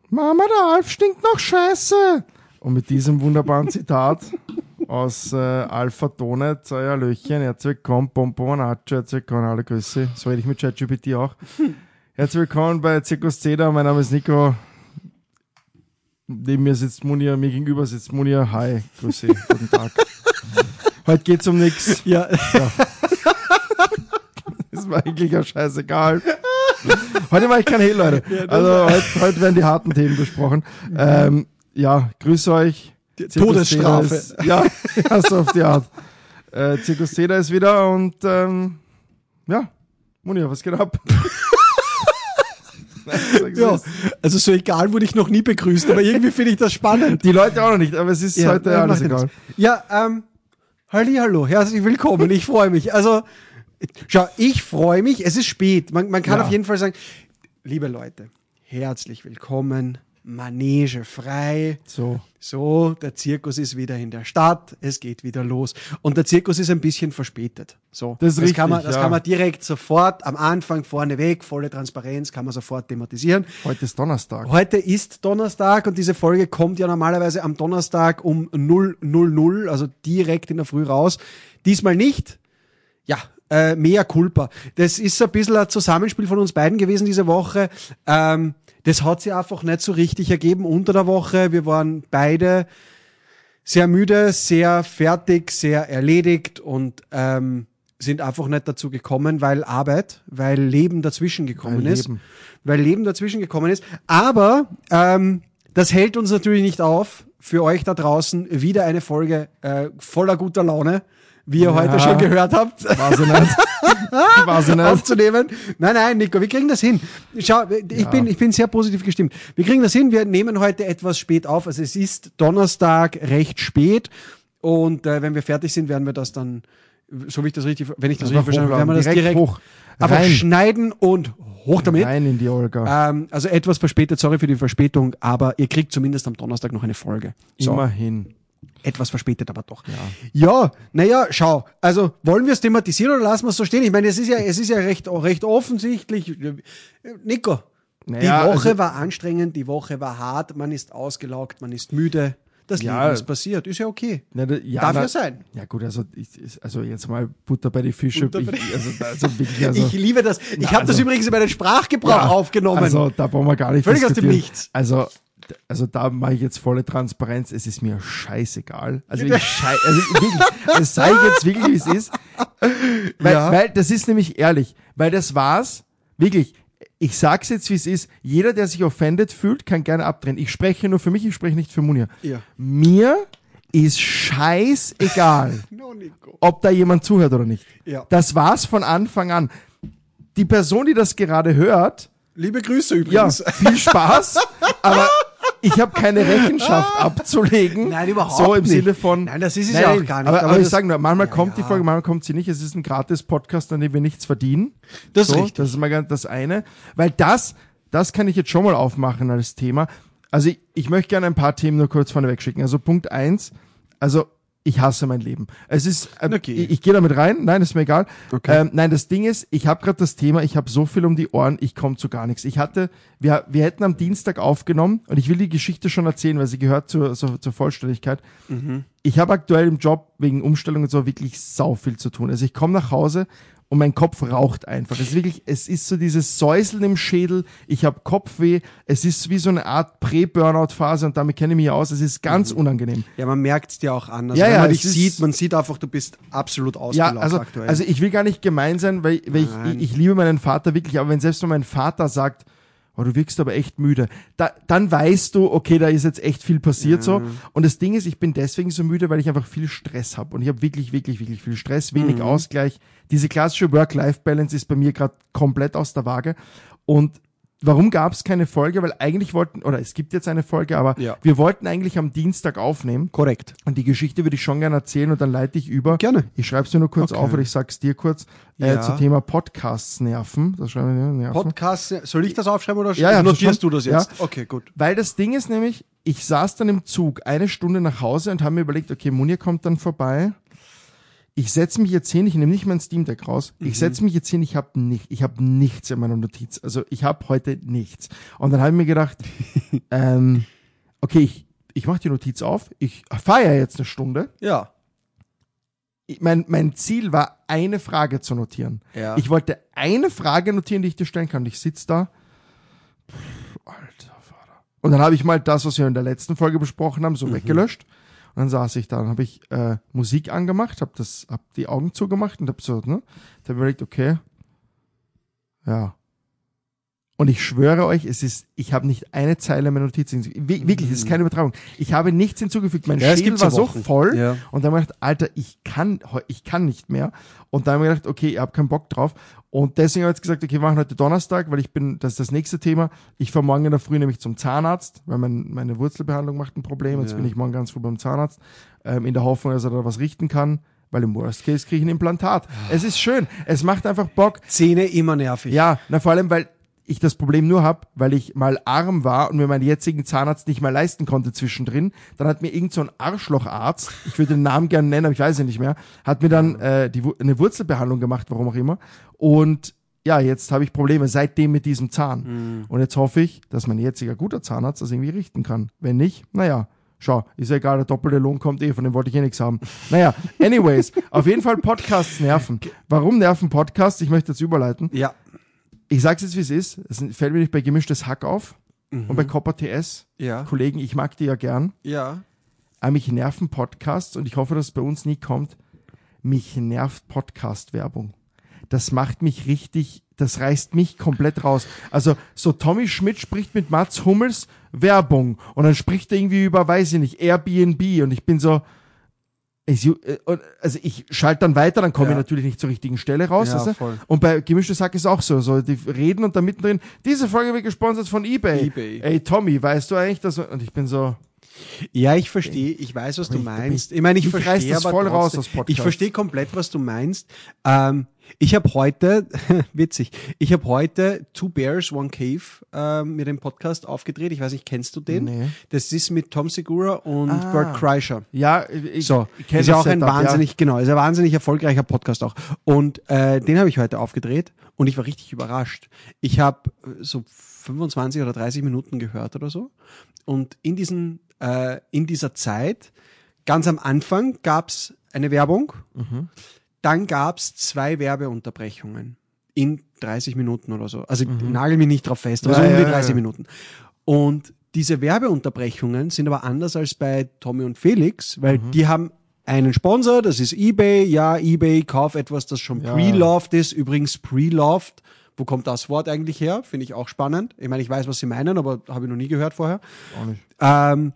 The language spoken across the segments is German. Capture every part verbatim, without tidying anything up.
Mama, der Alf stinkt noch scheiße. Und mit diesem wunderbaren Zitat aus äh, Alpha Donet, euer Löchchen, herzlich willkommen, Bonbon, herzlich willkommen, alle Grüße. So rede ich mit ChatGPT auch. Herzlich willkommen bei Zirkus Zeder, mein Name ist Nico. Neben mir sitzt Munir, mir gegenüber sitzt Munir. Hi, Grüße, guten Tag. Heute geht's um nix. Ja. ja. Ist mir eigentlich ja scheißegal. Heute mache ich kein Hehl, Leute. Also heute, heute werden die harten Themen besprochen. Ähm, ja, grüße euch. Todesstrafe. Ist, ja, ja, so auf die Art. Äh, Zirkus Zeder ist wieder und ähm, ja, Munir, was geht ab? Ja, also so egal wurde ich noch nie begrüßt, aber irgendwie finde ich das spannend. Die Leute auch noch nicht, aber es ist ja, heute ja, alles egal. Ja, ähm, Hallihallo, herzlich willkommen, ich freue mich. Also, schau, ich freue mich, es ist spät, man, man kann ja. auf jeden Fall sagen, liebe Leute, herzlich willkommen, Manege frei. So. So, der Zirkus ist wieder in der Stadt, es geht wieder los. Und der Zirkus ist ein bisschen verspätet. So, das ist das, richtig, kann man, das ja. kann man direkt sofort am Anfang vorneweg, volle Transparenz, kann man sofort thematisieren. Heute ist Donnerstag. Heute ist Donnerstag und diese Folge kommt ja normalerweise am Donnerstag um null Uhr null, also direkt in der Früh raus. Diesmal nicht. Ja, äh, mea culpa. Das ist ein bisschen ein Zusammenspiel von uns beiden gewesen diese Woche. Ähm, Das hat sich einfach nicht so richtig ergeben unter der Woche. Wir waren beide sehr müde, sehr fertig, sehr erledigt und ähm, sind einfach nicht dazu gekommen, weil Arbeit, weil Leben dazwischen gekommen weil ist. Leben. Weil Leben dazwischen gekommen ist. Aber ähm, das hält uns natürlich nicht auf, für euch da draußen wieder eine Folge äh, voller guter Laune, wie ihr ja. heute schon gehört habt. Weiß ich nicht. Weiß ich nicht. Aufzunehmen. Nein, nein, Nico, wir kriegen das hin. Schau, ich, ja. bin, ich bin sehr positiv gestimmt. Wir kriegen das hin, wir nehmen heute etwas spät auf. Also es ist Donnerstag recht spät und äh, wenn wir fertig sind, werden wir das dann, so wie ich das richtig, wenn ich das richtig verstanden habe, werden wir das direkt, direkt hoch. einfach schneiden und hoch damit. Rein in die Olga. Ähm, also etwas verspätet, sorry für die Verspätung, aber ihr kriegt zumindest am Donnerstag noch eine Folge. So. Immerhin. Etwas verspätet, aber doch. Ja, ja naja, schau. Also, wollen wir es thematisieren oder lassen wir es so stehen? Ich meine, es ist ja, es ist ja recht, recht offensichtlich. Nico, naja, die Woche also, war anstrengend, die Woche war hart, man ist ausgelaugt, man ist müde. Das ja, Leben ist passiert, ist ja okay. Na, da, ja, Darf na, ja sein. Ja gut, also, ich, also jetzt mal Butter bei die Fische. Bei ich, die also, also wirklich, also, ich liebe das. Ich na, habe also, das übrigens in meinen Sprachgebrauch ja, aufgenommen. Also da brauchen wir gar nicht Völlig aus dem Nichts. Also Also da mache ich jetzt volle Transparenz, es ist mir scheißegal. Also ich schei also wirklich, das sage ich jetzt wirklich, wie es ist. Weil, ja. weil das ist nämlich ehrlich, weil das war's, wirklich, ich sag's jetzt, wie es ist, jeder, der sich offended fühlt, kann gerne abdrehen. Ich spreche nur für mich, ich spreche nicht für Munir. Ja. Mir ist scheißegal, no, Nico. ob da jemand zuhört oder nicht. Ja. Das war's von Anfang an. Die Person, die das gerade hört, liebe Grüße übrigens. Ja, viel Spaß, aber ich habe keine Rechenschaft abzulegen. Nein, überhaupt so im nicht. Sinne von. Nein, das ist es nein, ja auch gar nicht. Aber, aber, aber ich das, sage nur, manchmal ja, kommt ja. die Folge, manchmal kommt sie nicht. Es ist ein Gratis-Podcast, an dem wir nichts verdienen. Das so, ist richtig. Das ist mal ganz das eine. Weil das, das kann ich jetzt schon mal aufmachen als Thema. Also ich, ich möchte gerne ein paar Themen nur kurz vorneweg schicken. Also Punkt eins, also ich hasse mein Leben. Es ist, äh, okay. ich, ich gehe damit rein, nein, ist mir egal. Okay. Ähm, nein, das Ding ist, ich habe gerade das Thema, ich habe so viel um die Ohren, ich komme zu gar nichts. Ich hatte, wir, wir hätten am Dienstag aufgenommen und ich will die Geschichte schon erzählen, weil sie gehört zur, zur, zur Vollständigkeit. Mhm. Ich habe aktuell im Job wegen Umstellung und so wirklich sau viel zu tun. Also ich komme nach Hause und mein Kopf raucht einfach. Es ist wirklich, es ist so dieses Säuseln im Schädel. Ich habe Kopfweh. Es ist wie so eine Art Prä-Burnout-Phase und damit kenne ich mich aus. Es ist ganz mhm. unangenehm. Ja, man merkt es dir auch an. Also ja, wenn ja, man dich ist, sieht, man sieht einfach, du bist absolut ausgelaugt ja, also, aktuell. Also ich will gar nicht gemein sein, weil, weil ich, ich, ich liebe meinen Vater wirklich, aber wenn selbst wenn mein Vater sagt, oh, du wirkst aber echt müde, da, dann weißt du, okay, da ist jetzt echt viel passiert ja. so. Und das Ding ist, ich bin deswegen so müde, weil ich einfach viel Stress habe. Und ich habe wirklich, wirklich, wirklich viel Stress, wenig mhm. Ausgleich. Diese klassische Work-Life-Balance ist bei mir gerade komplett aus der Waage. Und warum gab es keine Folge? Weil eigentlich wollten, oder es gibt jetzt eine Folge, aber ja. wir wollten eigentlich am Dienstag aufnehmen. Korrekt. Und die Geschichte würde ich schon gerne erzählen und dann leite ich über. Gerne. Ich schreibe es dir nur kurz okay. auf oder ich sag's dir kurz. Ja. Äh, zum Thema Podcasts nerven. Das schreiben wir nerven. Podcasts, soll ich das aufschreiben oder ja, ja, notierst du das jetzt? Ja. Okay, gut. Weil das Ding ist nämlich, ich saß dann im Zug eine Stunde nach Hause und habe mir überlegt, okay, Munir kommt dann vorbei. ich setze mich jetzt hin, ich nehme nicht mein Steam Deck raus, Mhm. ich setze mich jetzt hin, ich habe nicht, ich habe nichts in meiner Notiz. Also ich habe heute nichts. Und dann habe ich mir gedacht, ähm, okay, ich, ich mache die Notiz auf, ich feiere jetzt eine Stunde. Ja. Ich, mein, mein Ziel war, eine Frage zu notieren. Ja. Ich wollte eine Frage notieren, die ich dir stellen kann. Und ich sitze da, pff, alter Vater. Und dann habe ich mal das, was wir in der letzten Folge besprochen haben, so Mhm. weggelöscht. Und dann saß ich da, dann habe ich äh, Musik angemacht, habe das, hab die Augen zugemacht und habe so, ne, dann hab ich überlegt, okay, ja. Und ich schwöre euch, es ist, ich habe nicht eine Zeile meiner Notizen, Wir- wirklich, das ist keine Übertragung. Ich habe nichts hinzugefügt, mein Ja, es Schädel gibt war so so Wochen. voll Ja. und dann habe ich gedacht, Alter, ich kann, heu- ich kann nicht mehr. Und dann habe ich gedacht, okay, ich habe keinen Bock drauf. Und deswegen habe ich jetzt gesagt, okay, wir machen heute Donnerstag, weil ich bin, das ist das nächste Thema. Ich fahre morgen in der Früh nämlich zum Zahnarzt, weil mein, meine Wurzelbehandlung macht ein Problem. Jetzt Ja. bin ich morgen ganz früh beim Zahnarzt, ähm, in der Hoffnung, dass er da was richten kann, weil im Worst Case kriege ich ein Implantat. Es ist schön, es macht einfach Bock. Zähne immer nervig. Ja, na vor allem, weil ich das Problem nur habe, weil ich mal arm war und mir meinen jetzigen Zahnarzt nicht mehr leisten konnte zwischendrin. Dann hat mir irgend so ein Arschlocharzt, ich würde den Namen gerne nennen, aber ich weiß ihn nicht mehr, hat mir dann äh, die, Wu- eine Wurzelbehandlung gemacht, warum auch immer. Und ja, jetzt habe ich Probleme seitdem mit diesem Zahn. Mhm. Und jetzt hoffe ich, dass mein jetziger guter Zahnarzt das irgendwie richten kann. Wenn nicht, naja, schau, ist ja egal, der doppelte Lohn kommt eh, von dem wollte ich eh nichts haben. Naja, anyways, auf jeden Fall Podcasts nerven. Warum nerven Podcasts? Ich möchte jetzt überleiten. Ja. Ich sag's jetzt, wie es ist. Es fällt mir nicht bei Gemischtes Hack auf und bei Copper T S. Ja. Kollegen, ich mag die ja gern. Ja. Aber mich nerven Podcasts und ich hoffe, dass es bei uns nie kommt. Mich nervt Podcast-Werbung. Das macht mich richtig, das reißt mich komplett raus. Also so Tommy Schmidt spricht mit Mats Hummels Werbung und dann spricht er irgendwie über, weiß ich nicht, Airbnb und ich bin so, ich, äh, also ich schalte dann weiter, dann komme Ja. ich natürlich nicht zur richtigen Stelle raus. Ja, weißt du? voll. Und bei Gemischtes Hack ist auch so, so die reden und da mittendrin, diese Folge wird gesponsert von eBay. eBay. Ey Tommy, weißt du eigentlich, dass und ich bin so, Ja, ich verstehe, ich weiß, was du Ich- meinst. Ich meine, ich mich verstehe reißt das aber voll raus trotzdem- aus Podcasts. Ich verstehe komplett, was du meinst. Ähm, ich habe heute, witzig, ich habe heute Two Bears, One Cave ähm, mir den Podcast aufgedreht. Ich weiß nicht, kennst du den? Nee. Das ist mit Tom Segura und Ah. Bert Kreischer. ja, ich, So, ich kenn ist ja das auch ein Setup, wahnsinnig, genau, ist ein wahnsinnig erfolgreicher Podcast auch. Und äh, den habe ich heute aufgedreht und ich war richtig überrascht. Ich habe so fünfundzwanzig oder dreißig Minuten gehört oder so. Und in diesen, äh, in dieser Zeit, ganz am Anfang gab's eine Werbung, Mhm. dann gab's zwei Werbeunterbrechungen in dreißig Minuten oder so. Also Mhm. nagel mich nicht drauf fest, aber Ja, so um ja, die ja, dreißig ja. Minuten. Und diese Werbeunterbrechungen sind aber anders als bei Tommy und Felix, weil Mhm. die haben einen Sponsor, das ist eBay. Ja, eBay, kauf etwas, das schon Ja. pre-loved ist. Übrigens pre-loved. Wo kommt das Wort eigentlich her? Finde ich auch spannend. Ich meine, ich weiß, was sie meinen, aber habe ich noch nie gehört vorher. Auch nicht. Ähm,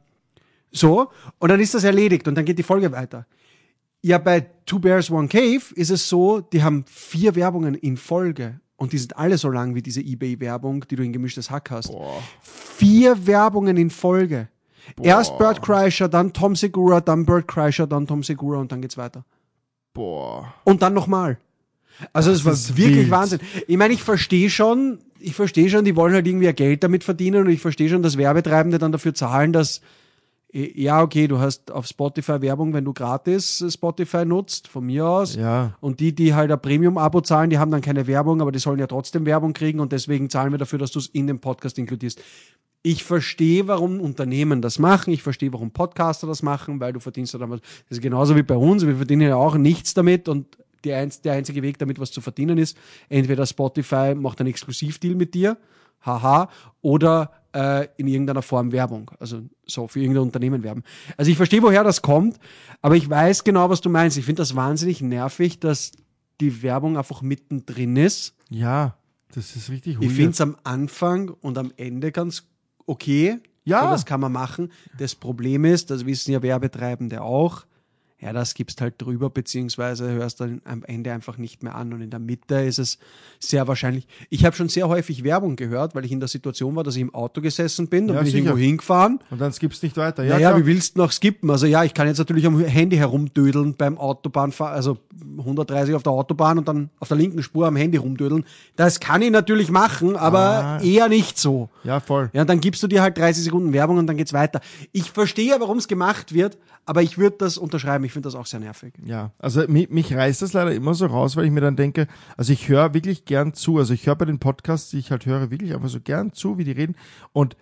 so, und dann ist das erledigt und dann geht die Folge weiter. Ja, bei Two Bears, One Cave ist es so, die haben vier Werbungen in Folge und die sind alle so lang wie diese eBay-Werbung, die du in Gemischtes Hack hast. Boah. Vier Werbungen in Folge. Erst Bert Kreischer, dann Tom Segura, dann Bert Kreischer, dann Tom Segura und dann geht's weiter. Boah. Und dann nochmal. Also es war ist wirklich wild. Wahnsinn. Ich meine, ich verstehe schon, ich verstehe schon, die wollen halt irgendwie ihr Geld damit verdienen und ich verstehe schon, dass Werbetreibende dann dafür zahlen, dass eh, ja, okay, du hast auf Spotify Werbung, wenn du gratis Spotify nutzt, von mir aus. Ja. Und die, die halt ein Premium-Abo zahlen, die haben dann keine Werbung, aber die sollen ja trotzdem Werbung kriegen und deswegen zahlen wir dafür, dass du es in den Podcast inkludierst. Ich verstehe, warum Unternehmen das machen. Ich verstehe, warum Podcaster das machen, weil du verdienst ja dann was. Das ist genauso wie bei uns. Wir verdienen ja auch nichts damit und die einz, der einzige Weg, damit was zu verdienen ist, entweder Spotify macht einen Exklusivdeal mit dir, haha, oder äh, in irgendeiner Form Werbung. Also so für irgendein Unternehmen werben. Also ich verstehe, woher das kommt, aber ich weiß genau, was du meinst. Ich finde das wahnsinnig nervig, dass die Werbung einfach mittendrin ist. Ja, das ist richtig Ich weird. finde es am Anfang und am Ende ganz okay. Ja. So, das kann man machen. Das Problem ist, das wissen ja Werbetreibende auch, ja, das gibst halt drüber, beziehungsweise hörst dann am Ende einfach nicht mehr an. Und in der Mitte ist es sehr wahrscheinlich. Ich habe schon sehr häufig Werbung gehört, weil ich in der Situation war, dass ich im Auto gesessen bin, dann Ja, bin ich sicher. irgendwo hingefahren. Und dann skippst nicht weiter. Ja, Ja, naja, klar. wie willst du noch skippen? Also ja, ich kann jetzt natürlich am Handy herumdödeln beim Autobahnfahren, also hundertdreißig auf der Autobahn und dann auf der linken Spur am Handy rumdödeln. Das kann ich natürlich machen, aber Ah. eher nicht so. Ja, voll. Ja, und dann gibst du dir halt dreißig Sekunden Werbung und dann geht's weiter. Ich verstehe ja, warum es gemacht wird, aber ich würde das unterschreiben. Ich ich finde das auch sehr nervig. Ja, also mich, mich reißt das leider immer so raus, weil ich mir dann denke, also ich höre wirklich gern zu, also ich höre bei den Podcasts, die ich halt höre, wirklich einfach so gern zu, wie die reden und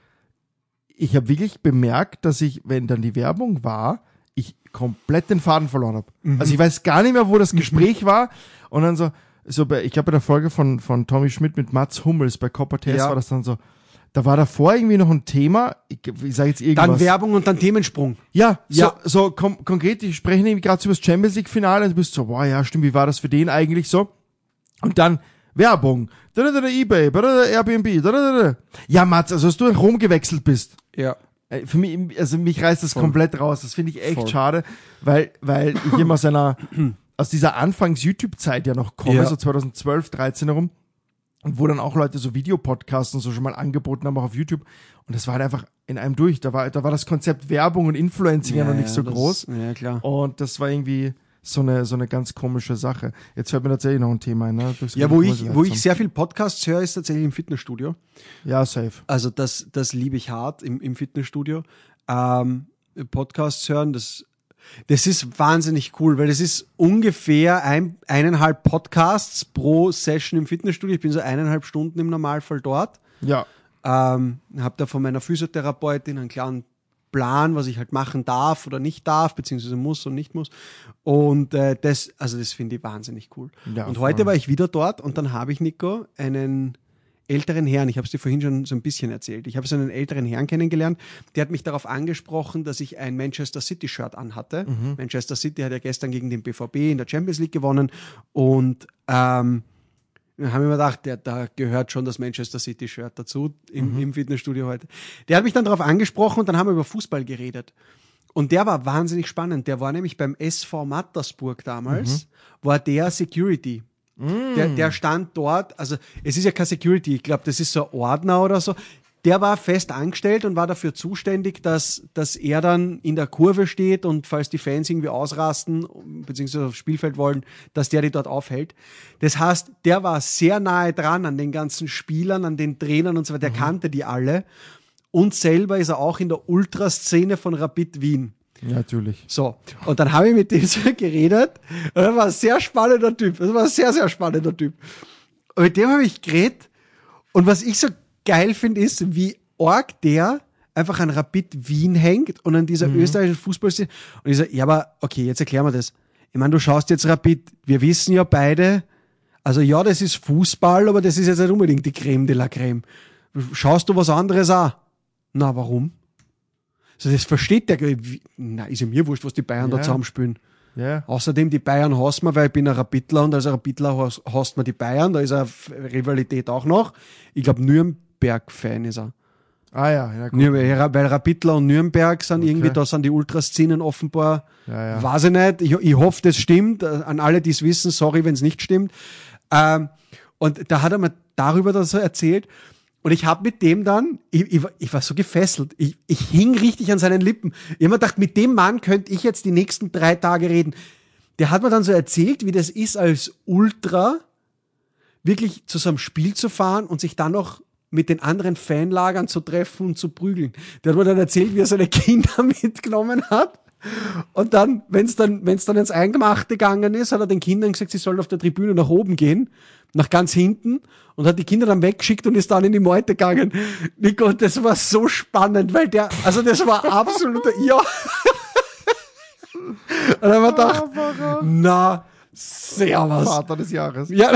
ich habe wirklich bemerkt, dass ich, wenn dann die Werbung war, ich komplett den Faden verloren habe. Mhm. Also ich weiß gar nicht mehr, wo das Gespräch mhm. war und dann so, so bei, ich glaube bei der Folge von, von Tommy Schmidt mit Mats Hummels bei Copper Test ja. war das dann so, da war davor irgendwie noch ein Thema, ich, ich sage jetzt irgendwas. Dann Werbung und dann Themensprung. Ja, ja. so, so kom- konkret, die sprechen irgendwie gerade über das Champions League Finale und du bist so, boah, ja stimmt, wie war das für den eigentlich so? Und dann Werbung, da, da, da, eBay, da, da, Airbnb, da, da, da. Ja Mats, also dass du nach Rom gewechselt bist. Ja. Für mich, also mich reißt das Voll. komplett raus, das finde ich echt Voll. schade, weil, weil ich immer aus einer, aus dieser Anfangs-YouTube-Zeit ja noch komme, ja. so zweitausendzwölf, dreizehn herum. Und wo dann auch Leute so Videopodcasts und so schon mal angeboten haben, auch auf YouTube. Und das war halt einfach in einem durch. Da war, da war das Konzept Werbung und Influencing ja, ja noch nicht ja, so das, groß. Ja, klar. Und das war irgendwie so eine, so eine ganz komische Sache. Jetzt fällt mir tatsächlich noch ein Thema ein. Ne? Ja, wo ich, wo ich sehr viel Podcasts höre, ist tatsächlich im Fitnessstudio. Ja, safe. Also das, das liebe ich hart im, im Fitnessstudio. Ähm, Podcasts hören, das Das ist wahnsinnig cool, weil das ist ungefähr ein, eineinhalb Podcasts pro Session im Fitnessstudio. Ich bin so eineinhalb Stunden im Normalfall dort. Ja. Ähm, habe da von meiner Physiotherapeutin einen klaren Plan, was ich halt machen darf oder nicht darf, beziehungsweise muss und nicht muss. Und äh, das, also das finde ich wahnsinnig cool. Ja, und heute war ich wieder dort und dann habe ich, Nico, einen älteren Herrn, ich habe es dir vorhin schon so ein bisschen erzählt, ich habe so einen älteren Herrn kennengelernt, der hat mich darauf angesprochen, dass ich ein Manchester City-Shirt anhatte. Mhm. Manchester City hat ja gestern gegen den B V B in der Champions League gewonnen und ähm, dann haben wir mir gedacht, der, da gehört schon das Manchester City-Shirt dazu im, mhm. im Fitnessstudio heute. Der hat mich dann darauf angesprochen und dann haben wir über Fußball geredet. Und der war wahnsinnig spannend. Der war nämlich beim S V Mattersburg damals, mhm. war der Security. Mm. Der, der stand dort, also es ist ja kein Security, ich glaube, das ist so ein Ordner oder so. Der war fest angestellt und war dafür zuständig, dass, dass er dann in der Kurve steht und falls die Fans irgendwie ausrasten, beziehungsweise aufs Spielfeld wollen, dass der die dort aufhält. Das heißt, der war sehr nahe dran an den ganzen Spielern, an den Trainern und so weiter, der mhm. kannte die alle. Und selber ist er auch in der Ultraszene von Rapid Wien. Ja, natürlich. So, und dann habe ich mit dem so geredet und er war ein sehr spannender Typ. Das war ein sehr, sehr spannender Typ. Und mit dem habe ich geredet und was ich so geil finde, ist, wie arg der einfach an Rapid Wien hängt und an dieser mhm. österreichischen Fußballszene. Und ich so, ja, aber okay, jetzt erklären wir das. Ich meine, du schaust jetzt Rapid, wir wissen ja beide, also ja, das ist Fußball, aber das ist jetzt nicht unbedingt die Creme de la Creme. Schaust du was anderes auch? Na, warum? Also das versteht der, na, ist ja mir wurscht, was die Bayern ja. da zusammenspielen. Ja. Außerdem, die Bayern hassen wir, weil ich bin ein Rapidler und als Rapidler hasst, hasst man die Bayern, da ist eine Rivalität auch noch. Ich glaube, Nürnberg-Fan ist er. Ah ja, ja gut. Nürnberg, weil Rapidler und Nürnberg sind okay. irgendwie, da sind die Ultraszenen offenbar, ja, ja. weiß ich nicht, ich, ich hoffe, das stimmt, an alle, die es wissen, sorry, wenn es nicht stimmt. Ähm, und da hat er mir darüber das so erzählt. Und ich habe mit dem dann, ich, ich, ich war so gefesselt, ich, ich hing richtig an seinen Lippen. Ich habe mir gedacht, mit dem Mann könnte ich jetzt die nächsten drei Tage reden. Der hat mir dann so erzählt, wie das ist, als Ultra wirklich zu so einem Spiel zu fahren und sich dann noch mit den anderen Fanlagern zu treffen und zu prügeln. Der hat mir dann erzählt, wie er seine Kinder mitgenommen hat. Und dann, wenn es dann, wenn's dann ins Eingemachte gegangen ist, hat er den Kindern gesagt, sie sollen auf der Tribüne nach oben gehen, nach ganz hinten, und hat die Kinder dann weggeschickt und ist dann in die Meute gegangen. Nico, das war so spannend, weil der, also das war absoluter, ja. Und dann haben wir gedacht, na, servus. Vater des Jahres. Ja.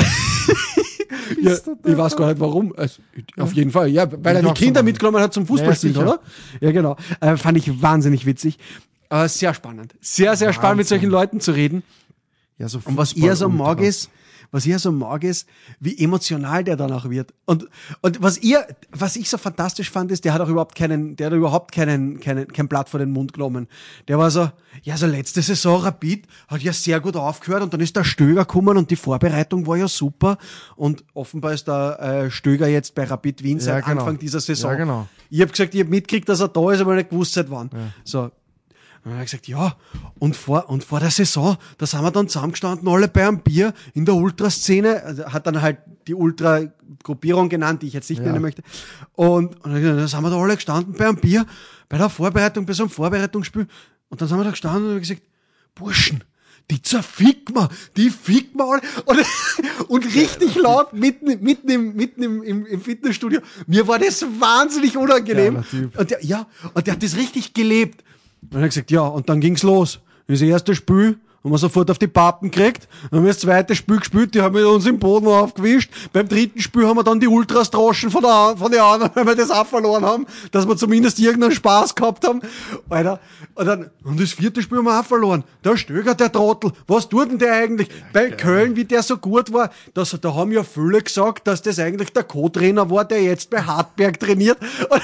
Ja, ich weiß gar nicht warum. Also, auf jeden Fall, ja, weil er die Kinder so mitgenommen hat zum Fußballspielen, ja, oder? Ja, genau. Äh, fand ich wahnsinnig witzig. Aber sehr spannend. Sehr, sehr Wahnsinn. Spannend, mit solchen Leuten zu reden. Ja, so und was ihr so mag ist, was ihr so mag ist, wie emotional der danach wird. Und, und was ihr, was ich so fantastisch fand, ist, der hat auch überhaupt keinen, der hat überhaupt keinen, keinen, kein Blatt vor den Mund genommen. Der war so, ja, so letzte Saison Rapid hat ja sehr gut aufgehört und dann ist der Stöger gekommen und die Vorbereitung war ja super. Und offenbar ist der äh, Stöger jetzt bei Rapid Wien seit ja, genau. Anfang dieser Saison. Ja, genau. Ich habe gesagt, ich habe mitgekriegt, dass er da ist, aber nicht gewusst seit wann. Ja. So. Und dann hat er gesagt, ja, und vor, und vor der Saison, da sind wir dann zusammengestanden, alle bei einem Bier in der Ultraszene, also hat dann halt die Ultra-Gruppierung genannt, die ich jetzt nicht ja. nennen möchte. Und, und dann, dann sind wir da alle gestanden bei einem Bier, bei der Vorbereitung, bei so einem Vorbereitungsspiel. Und dann sind wir da gestanden und haben gesagt, Burschen, die zerficken wir, die ficken wir alle. Und, und richtig laut mitten, mitten, im, mitten im, im, im Fitnessstudio. Mir war das wahnsinnig unangenehm. Und der, ja, und der hat das richtig gelebt. Und er hat gesagt, ja, und dann ging's los. Das erste Spiel haben wir sofort auf die Pappen gekriegt. Dann haben wir das zweite Spiel gespielt, die haben wir uns im Boden aufgewischt. Beim dritten Spiel haben wir dann die Ultras droschen von der, von den anderen, weil wir das auch verloren haben, dass wir zumindest irgendeinen Spaß gehabt haben. Alter. Und dann, und das vierte Spiel haben wir auch verloren. Der Stöger, der Trottel, was tut denn der eigentlich? Ja, Bei geil. Köln, wie der so gut war, das, da haben ja viele gesagt, dass das eigentlich der Co-Trainer war, der jetzt bei Hartberg trainiert. Und,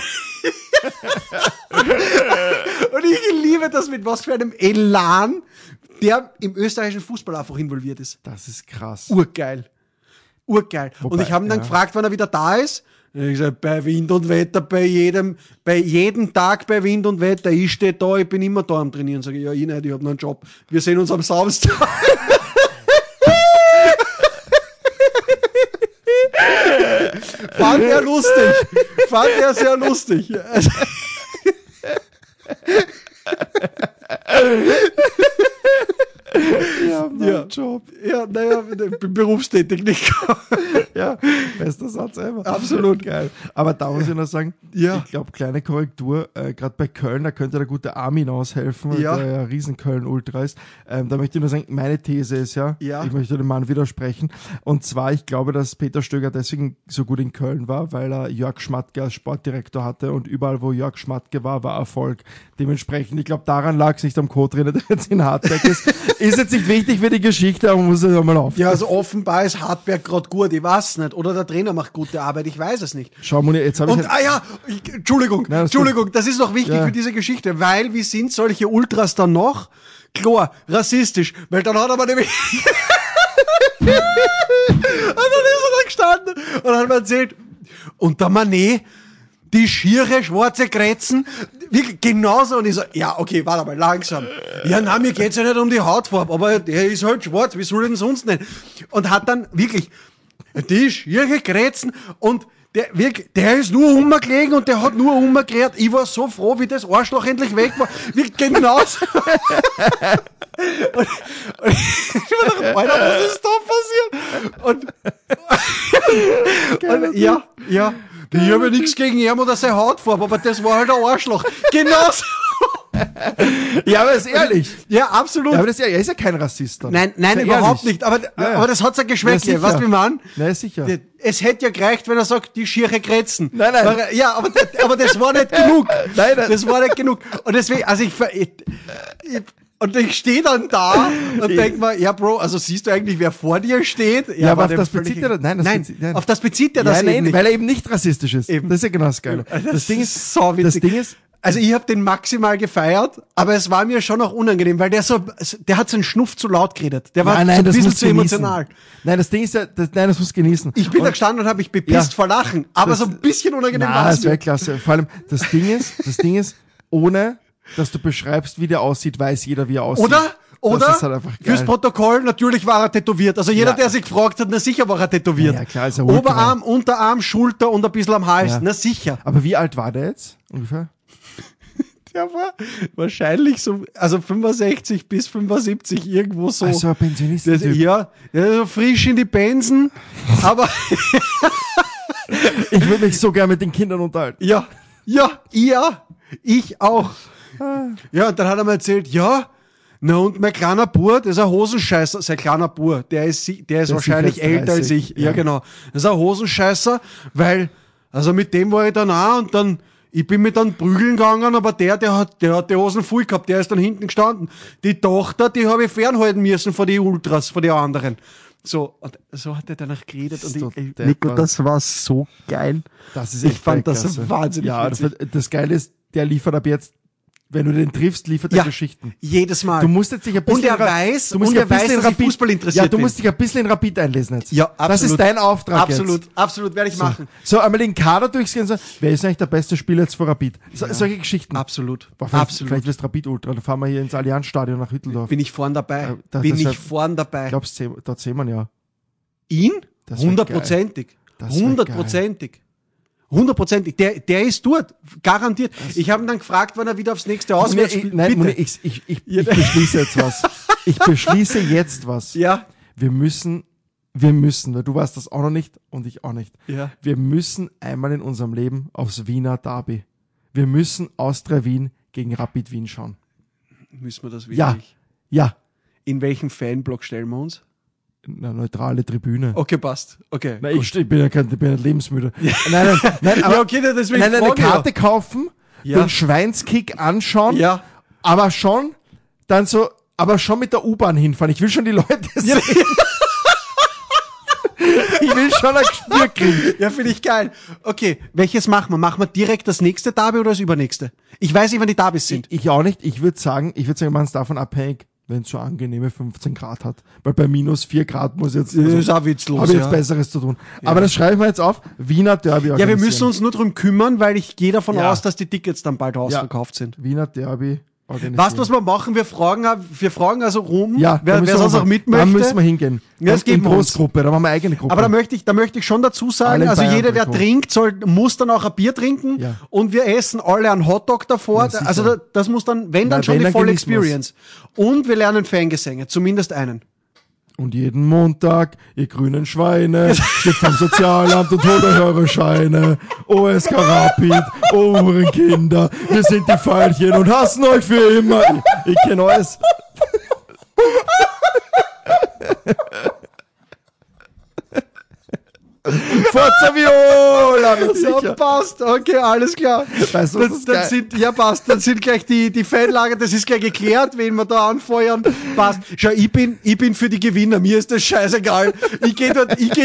und ich liebe das, mit was für einem Elan der im österreichischen Fußball einfach involviert ist. Das ist krass. Urgeil. Urgeil. Wobei, und ich habe ihn dann ja. gefragt, wann er wieder da ist. Ich gesagt, bei Wind und Wetter, bei jedem, bei jedem Tag bei Wind und Wetter, ich stehe da, ich bin immer da am Trainieren. Sage ich, ja, ich nicht, ich habe noch einen Job. Wir sehen uns am Samstag. Fand er lustig. Fand er sehr lustig. Ja, mein ja. Job. Ja, naja, ich bin berufstätig nicht. Ja, bester Satz ever. Absolut geil. Aber da muss ich noch sagen, ja. ich glaube, kleine Korrektur, äh, gerade bei Köln, da könnte der gute Armin aushelfen, ja. der ja riesen Köln-Ultra ist. Ähm, da möchte ich nur sagen, meine These ist ja, ja, ich möchte dem Mann widersprechen. Und zwar, ich glaube, dass Peter Stöger deswegen so gut in Köln war, weil er Jörg Schmatke als Sportdirektor hatte und überall, wo Jörg Schmatke war, war Erfolg. Dementsprechend, ich glaube, daran lag es nicht am Co-Trainer, der jetzt in Hartberg ist. Ist jetzt nicht wichtig für die Geschichte, aber man muss es einmal auf. Ja, also offenbar ist Hartberg gerade gut, ich weiß nicht. Oder der Trainer macht gute Arbeit, ich weiß es nicht. Schau mal, jetzt habe ich... Und, ah ja, ich, Entschuldigung, Nein, das Entschuldigung, gut. Das ist noch wichtig ja. für diese Geschichte, weil wie sind solche Ultras dann noch? Klar, rassistisch, weil dann hat er mal nämlich... und dann ist er da gestanden und hat mir erzählt, und der Mané, die schiere schwarze Kretzen, wirklich genauso. Und ich so, ja, okay, warte mal, langsam. Ja, nein, mir geht's ja nicht um die Hautfarbe, aber der ist halt schwarz, wie soll er denn sonst nicht? Und hat dann wirklich die schiere Kretzen und der, wirklich, der ist nur umgelegen und der hat nur umgekehrt. Ich war so froh, wie das Arschloch endlich weg war. Wirklich genauso. Und, und ich mir dachte, Alter, was ist da passiert? Und, und ja, ja. Ich habe ja nichts gegen ihn oder seine Hautfarbe, aber das war halt ein Arschloch. Genauso. Ja, aber ist ehrlich. Ja, absolut. Ja, aber das ist ja, er ist ja kein Rassist. Dann. Nein, nein, überhaupt ehrlich. nicht. Aber, ja, ja. aber das hat sein Geschmäckle. Ja, was wir meinen? Nein, sicher. Es hätte ja gereicht, wenn er sagt, die schiere Kretzen. Nein, nein. Ja, aber, aber das war nicht genug. Nein, nein. Das war nicht genug. Und deswegen, also ich, ich, ich und ich stehe dann da und denke mir, ja, Bro, also siehst du eigentlich, wer vor dir steht? Ja, ja aber auf das bezieht er das, nein, das nein, bezieht, nein, auf das bezieht er das ja, eben nein, nicht. Weil er eben nicht rassistisch ist. Eben. Das ist ja genau das Geile. Das, das Ding ist, so das Ding ist, also ich habe den maximal gefeiert, aber es war mir schon auch unangenehm, weil der so, der hat seinen Schnuff zu laut geredet. Der war nein, nein, so ein das bisschen muss zu genießen. emotional. Nein, das Ding ist ja, das, nein, das muss genießen. Ich bin und, da gestanden und habe mich bepisst ja, vor Lachen, aber das, so ein bisschen unangenehm war es. Das wäre klasse. Vor allem, das Ding ist, das Ding ist, ohne, dass du beschreibst, wie der aussieht, weiß jeder, wie er aussieht. Oder? Oder? Halt fürs Protokoll, natürlich war er tätowiert. Also jeder, ja. der sich gefragt hat, na sicher war er tätowiert. Ja, ja, klar, ist er Oberarm, Unterarm, Schulter und ein bisschen am Hals. Ja. Na sicher. Aber wie alt war der jetzt ungefähr? Der war wahrscheinlich so, also fünfundsechzig bis fünfundsiebzig, irgendwo so. Also ein Pensionist. Ja, ja, so frisch in die Pensen, aber ich würde mich so gern mit den Kindern unterhalten. Ja, ja, ja, ich auch. Ja, und dann hat er mir erzählt, ja, na und mein kleiner Bur, das ist ein Hosenscheißer, sein kleiner Bur, der ist, der ist der wahrscheinlich ist älter als ich. Ja. ja, genau. Das ist ein Hosenscheißer, weil, also mit dem war ich dann auch und dann, ich bin mit dann prügeln gegangen, aber der, der hat, der hat die Hosen voll gehabt, der ist dann hinten gestanden. Die Tochter, die habe ich fernhalten müssen von den Ultras, von den anderen. So, und so hat er danach geredet und ich, ey, Nico, das war so geil. Das ist echt ich fand das klasse. wahnsinnig Ja, das, das Geile ist, der liefert ab jetzt, wenn du den triffst, liefert er ja, Geschichten. Jedes Mal. Du musst jetzt dich ein bisschen... Und er weiß, du musst und er weiß, dass Rapid, ich Fußball interessiert Ja, du bin. musst dich ein bisschen in Rapid einlesen jetzt. Ja, absolut. Das ist dein Auftrag Absolut, jetzt. absolut, werde ich so. machen. So, einmal den Kader durchgehen und sagen, wer ist eigentlich der beste Spieler jetzt für Rapid? So, ja. Solche Geschichten. Absolut. Boah, vielleicht, absolut. Vielleicht wirst du Rapid Ultra, dann fahren wir hier ins Allianzstadion nach Hütteldorf. Bin ich vorn dabei. Ja, da, Bin ich wär, vorn dabei. Glaubst du, dort sehen wir ja. Ihn? Hundertprozentig. Hundertprozentig. Hundertprozentig. Der, der ist dort. Garantiert. Ich habe ihn dann gefragt, wann er wieder aufs nächste Auswärtsspiel... Nein, Moni, ich, ich, ich, ich beschließe jetzt was. Ich beschließe jetzt was. Ja. Wir müssen, wir müssen, weil du weißt das auch noch nicht und ich auch nicht. Ja. Wir müssen einmal in unserem Leben aufs Wiener Derby. Wir müssen Austria Wien gegen Rapid Wien schauen. Müssen wir das wirklich? Ja, ja. In welchem Fanblock stellen wir uns? Eine neutrale Tribüne. Okay, passt. Okay. Nein, ich, ich bin ja kein, ich bin nicht lebensmüde. Ja. Nein, nein, nein, aber ja, okay, deswegen nein, eine frage, Karte ja. kaufen, Ja. den Schweinskick anschauen, Ja. aber schon dann so, aber schon mit der U-Bahn hinfahren. Ich will schon die Leute sehen. Ja. Ich will schon ein Gespür kriegen. Ja, finde ich geil. Okay, welches machen wir? Machen wir direkt das nächste Derby oder das übernächste? Ich weiß nicht, wann die Derbys sind. Ich, ich auch nicht. Ich würde sagen, ich würde sagen, man ist davon abhängig, wenn es so angenehme fünfzehn Grad hat. Weil bei minus vier Grad muss jetzt, Das ist auch witzlos, habe ich jetzt ja. Besseres zu tun. Aber das schreibe ich mir jetzt auf. Wiener Derby Ja, wir organisieren. müssen uns nur drum kümmern, weil ich gehe davon Ja. aus, dass die Tickets dann bald ausverkauft sind. Wiener Derby organisieren. Weißt du, was wir machen? Wir fragen, wir fragen also rum, Ja, wer, da müssen wer wir sonst mal- auch mit Da möchte. müssen wir hingehen. Ja, das Und in geben wir uns. Großgruppe, da machen wir eigene Gruppe. Aber da möchte ich, da möchte ich schon dazu sagen, Alle in also Bayern jeder, der Trikot. trinkt, soll, muss dann auch ein Bier trinken Ja. und wir essen alle einen Hotdog davor. Ja, sicher. also da, das muss dann, wenn dann Na, schon wenn, die dann volle genießen wir's. Experience. Und wir lernen Fangesänge, zumindest einen. Und jeden Montag, ihr grünen Schweine, steht vom Sozialamt und holt euch eure Scheine. O S K Rapid, oh Hurenkinder, wir sind die Veilchen und hassen euch für immer. Ich, ich kenn alles. Forza Viola, na Ja, sicher. passt. Okay, alles klar. Weißt du, was das, das dann geil- sind, ja, passt. Dann sind gleich die, die Fanlager, das ist gleich geklärt, wen wir da anfeuern. Passt. Schau, ich bin, ich bin für die Gewinner. Mir ist das scheißegal. Ich gehe dort, ich gehe,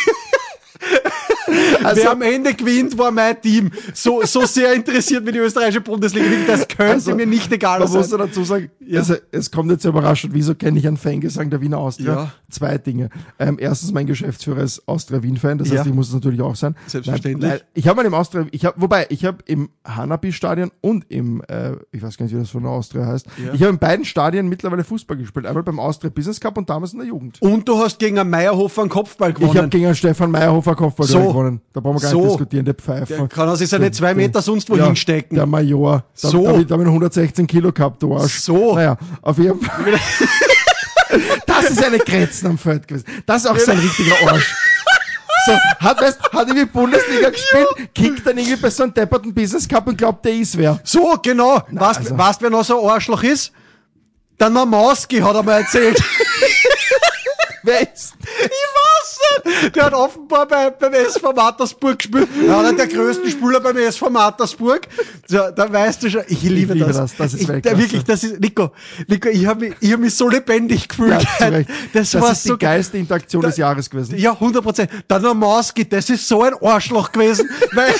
Also- wer am Ende gewinnt, war mein Team. So, so sehr interessiert mich die österreichische Bundesliga. Das könnte Also, mir nicht egal Man muss sein. dazu sagen, Ja. also, es kommt jetzt überraschend, wieso kenne ich einen Fangesang der Wiener Austria? Ja. Zwei Dinge. Ähm, erstens, mein Geschäftsführer ist Austria-Wien-Fan, das Ja. heißt, ich muss es natürlich auch sein. Selbstverständlich. Nein, nein, ich habe mal im Austria, ich habe, wobei, ich habe im Hanapi-Stadion und im, äh, ich weiß gar nicht, wie das von der Austria heißt, Ja. ich habe in beiden Stadien mittlerweile Fußball gespielt. Einmal beim Austria Business Cup und damals in der Jugend. Und du hast gegen einen Meierhofer einen Kopfball gewonnen. Ich habe gegen einen Stefan Meyerhofer Kopfball So. gewonnen. Da brauchen wir gar So. nicht diskutieren, der Pfeifer. Der kann er sich seine zwei Meter sonst wo Ja, hinstecken. Der Major. Da, So. Da habe ich, da hab ich hundertsechzehn Kilo gehabt, du Arsch. So. Naja, auf jeden Fall. Das ist eine Grätzen am Feld gewesen. Das ist auch so ein richtiger Arsch. So, hat, weißt, hat irgendwie Bundesliga gespielt, kickt dann irgendwie bei so einem depperten Business Cup und glaubt, der ist wer. So, genau. weißt, also- weißt, wer noch so ein Arschloch ist? Der Namauski hat er mir erzählt. Wer ist? Ich weiß nicht. Der hat offenbar bei, beim S V Mattersburg gespielt. Ja, einer der größten Spieler beim S V Mattersburg. So, da weißt du schon, ich liebe, liebe das. das, das ist ich, Weltklasse. Wirklich, das ist, Nico, Nico, ich habe mich, ich hab mich so lebendig gefühlt. Ja, zu Recht. Das, Das war ist die so geilste Interaktion Da- des Jahres gewesen. Ja, hundert Prozent. Der Namauski, das ist so ein Arschloch gewesen, weil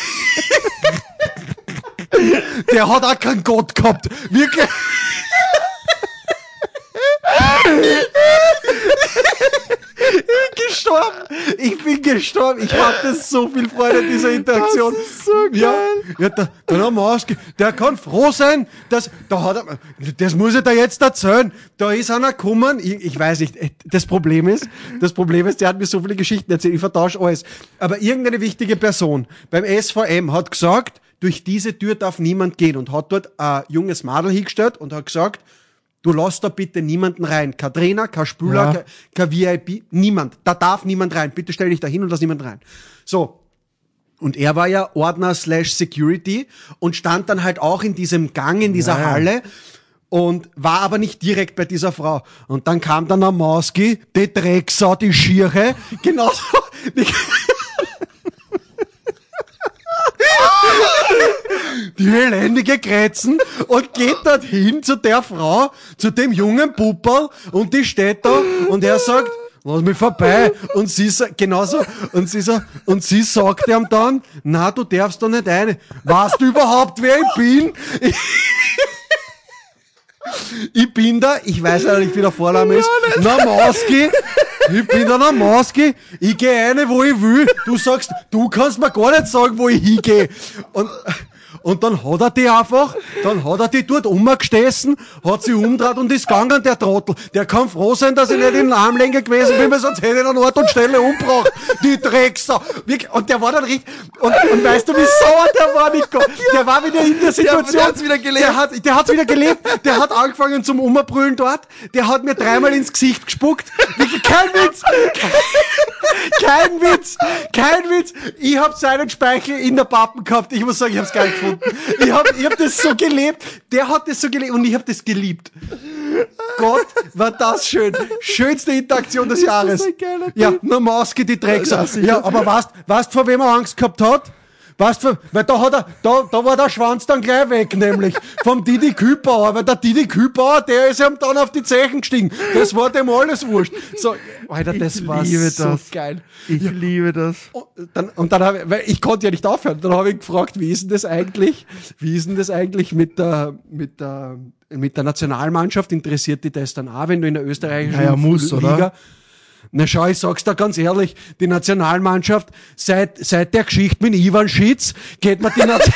der hat auch keinen Gott gehabt. Wirklich. Ich bin gestorben. Ich bin gestorben. Ich hatte so viel Freude an dieser Interaktion. Das ist so geil. Ja, ja der, der Namauski, der kann froh sein, dass, da hat er, das muss ich dir jetzt erzählen. Da ist einer gekommen, ich, ich weiß nicht, das Problem ist, das Problem ist, der hat mir so viele Geschichten erzählt, ich vertausche alles. Aber irgendeine wichtige Person beim S V M hat gesagt, durch diese Tür darf niemand gehen und hat dort ein junges Madel hingestellt und hat gesagt, du lass da bitte niemanden rein. Kein Trainer, kein Spieler, Ja. kein, kein V I P, niemand. Da darf niemand rein. Bitte stell dich da hin und lass niemand rein. So. Und er war ja Ordner slash Security und stand dann halt auch in diesem Gang, in dieser Ja, ja. Halle und war aber nicht direkt bei dieser Frau. Und dann kam dann der Mauski, die Drecksau, die Schiere, genauso. Die, die elendige Grätzen und geht dorthin zu der Frau, zu dem jungen Pupperl und die steht da und er sagt, lass mich vorbei. Und sie sagt, genauso, und sie sagt, und sie sagt ihm dann, na, du darfst da nicht rein. Weißt du überhaupt, wer ich bin? Ich, ich bin da, ich weiß ja nicht, wie der Vorname ist, Namauski. Ich bin der Namauski. Ich gehe rein, wo ich will. Du sagst, du kannst mir gar nicht sagen, wo ich hingehe. Und, und dann hat er die einfach, Dann hat er die dort umgestessen, hat sie umgedreht und ist gegangen, der Trottel. Der kann froh sein, dass ich nicht in Armlänge gewesen bin, weil sonst hätte ich an Ort und Stelle umgebracht. Die Drecksau. Und der war dann richtig, und, und weißt du, wie sauer der war, Nico? Der war wieder in der Situation. Der hat's wieder gelebt. Der hat, der hat's wieder gelebt. Der hat angefangen zum Umbrüllen dort. Der hat mir dreimal ins Gesicht gespuckt. Kein Witz. Kein, kein Witz. Kein Witz. Ich hab seinen Speichel in der Pappen gehabt. Ich muss sagen, ich hab's geil gefunden. Ich hab, ich hab das so gelebt. Der hat das so gelebt und ich hab das geliebt. Gott, war das schön. Schönste Interaktion des Jahres. Das ist ein geiler Ja, Typ. nur Maske, die Drecksau. Ja, sicher. Ja, aber weißt, weißt vor wem er Angst gehabt hat? Weißt du, weil da hat er, da, da war der Schwanz dann gleich weg, nämlich vom Didi Kübauer, weil der Didi Kübauer, der ist ihm dann auf die Zechen gestiegen. Das war dem alles wurscht. So, Alter, das Ich war liebe so das. geil. Ich liebe das. Und dann, und dann habe ich, weil ich konnte ja nicht aufhören, dann habe ich gefragt, wie ist denn das eigentlich, wie ist denn das eigentlich mit der, mit der, mit der Nationalmannschaft, interessiert dich das dann auch, wenn du in der österreichischen Ja, ja, muss, Liga, oder? na schau, ich sag's da ganz ehrlich, die Nationalmannschaft, seit, seit der Geschichte mit Ivan Schitz, geht man die Nation...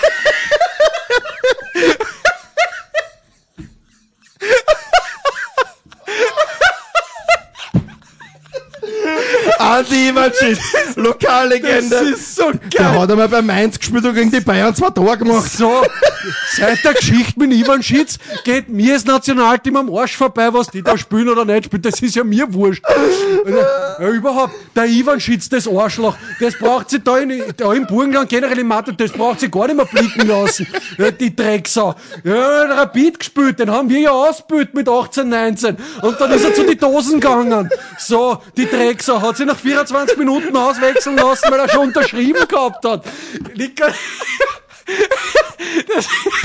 Andi Ivanschitz, Lokallegende. Das ist so geil. Der hat einmal bei Mainz gespielt und gegen die Bayern zwei Tore gemacht. So, seit der Geschichte mit Ivan Schitz geht mir das Nationalteam am Arsch vorbei, was die da spielen oder nicht spielen. Das ist ja mir wurscht. Ja, überhaupt, der Ivan Schitz, das Arschloch, das braucht sie da, in, da im Burgenland, generell im Mathe, das braucht sie gar nicht mehr blicken lassen. Ja, die Drecksau. Ja, der Rapid gespielt, den haben wir ja ausgespielt mit achtzehn, neunzehn. Und dann ist er zu die Dosen gegangen. So, die Drecksau hat sie nach vierundzwanzig Minuten auswechseln lassen, weil er schon unterschrieben gehabt hat. Nico, das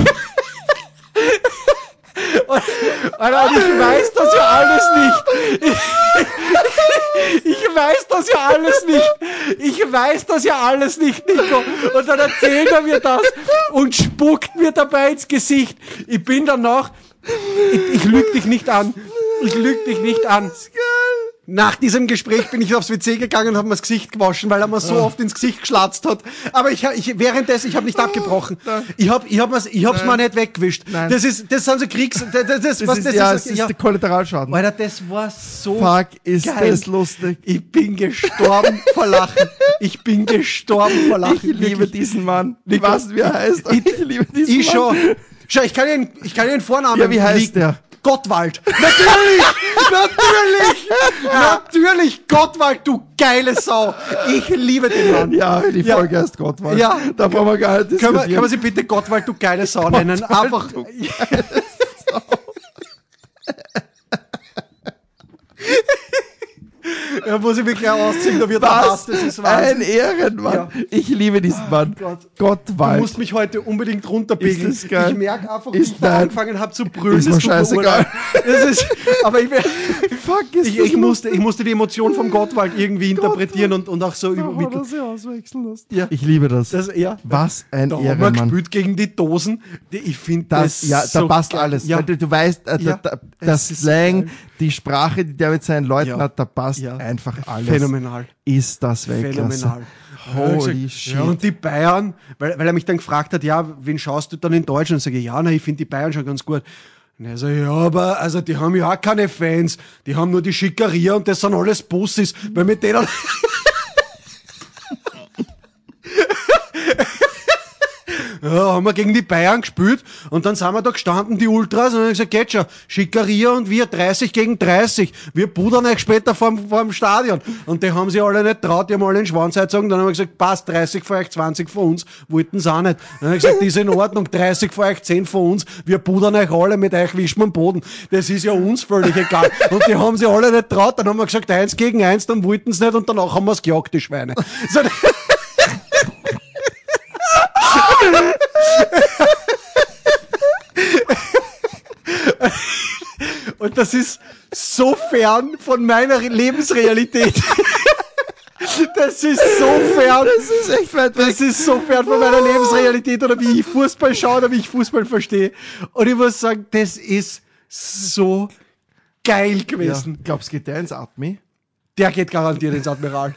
Alter, ich weiß das ja alles nicht. Ich, ich weiß das ja alles nicht. Ich weiß das ja alles nicht, Nico. Und dann erzählt er mir das und spuckt mir dabei ins Gesicht. Ich bin danach, ich, ich lüg dich nicht an. Ich lüg dich nicht an. Nach diesem Gespräch bin ich aufs W C gegangen und habe mir das Gesicht gewaschen, weil er mir so oft ins Gesicht geschlatzt hat. Aber ich, ich währenddessen, ich habe nicht abgebrochen. Ich habe, ich habe, ich hab's mal nicht weggewischt. Nein. Das ist, das sind so Kriegs, das, das, Das was ist, das ja, ist. es ist der Kollateralschaden. Alter, das war so Fuck, ist geil. das lustig. Ich bin gestorben vor Lachen. Ich bin gestorben vor Lachen. Ich liebe Wirklich. diesen Mann. Ich Nico, weiß, wie er heißt. Ich, ich liebe diesen Ich Mann. schon. Schau, ich kann Ihnen, ich kann Ihnen Vornamen Ja, wie heißt liegen. der? Gottwald. Natürlich! Natürlich! Natürlich! Gottwald, du geile Sau! Ich liebe den Mann. Ja, die Ja. Folge heißt Gottwald. Ja. Da brauchen wir gar nicht Können wir, diskutieren. können wir sie bitte Gottwald, du geile Sau nennen? Einfach. Ja, muss ich wirklich auch ausziehen, da wird er Was? Hass, das ist Ein Wahnsinn. Ehrenmann. Ja. Ich liebe diesen Mann. Gott. Gottwald. Du musst mich heute unbedingt runterpegeln. Ist das geil? Ich merke einfach, wie Ist ich da nein. angefangen habe zu brüllen. Ist mir das tut scheißegal. urleid. Das ist, aber ich, Fuck, ist ich, das ich, musste, ich musste die Emotion vom Gottwald irgendwie interpretieren und, und auch so übermitteln. sie auswechseln lassen. Ja. Ich liebe das. Das, ja, Was ein da haben wir Ehrenmann. gespielt gegen die Dosen. Die, ich finde Das, das, ja, so da passt geil. alles. Ja. Weil du, du weißt, äh, Ja. da, da, Es das ist so Slang, geil. die Sprache, die der mit seinen Leuten Ja. hat, da passt Ja. einfach alles. Phänomenal. Ist das Weltklasse. Phänomenal. Holy Ja, shit. Ja, und die Bayern, weil, weil er mich dann gefragt hat, ja, wen schaust du dann in Deutschland? Sage ich, ja, na, ich finde die Bayern schon ganz gut. Und er sagt, ja, aber, also, die haben ja auch keine Fans. Die haben nur die Schickeria und das sind alles Bussis, weil mit denen, ja, haben wir gegen die Bayern gespielt und dann sind wir da gestanden, die Ultras, und dann hab ich gesagt, geht schon, Schickeria und wir dreißig gegen dreißig, wir pudern euch später vorm, vorm Stadion. Und die haben sich alle nicht traut, die haben alle den Schwanz eingezogen, dann haben wir gesagt, passt, dreißig von euch, zwanzig von uns, wollten sie auch nicht. Dann habe ich gesagt, ist in Ordnung, dreißig von euch, zehn von uns, wir pudern euch alle, mit euch wischen wir den Boden. Das ist ja uns völlig egal. Und die haben sich alle nicht traut, dann haben wir gesagt, eins gegen eins, dann wollten sie nicht und danach haben wir es gejagt, die Schweine. So, und das ist so fern von meiner Lebensrealität. Das ist so fern. Das ist echt weit weg. Das ist so fern von meiner Lebensrealität oder wie ich Fußball schaue oder wie ich Fußball verstehe. Und ich muss sagen, das ist so geil Ja. gewesen. Glaubst du, geht der ins Atmi? Der geht garantiert ins Admiral.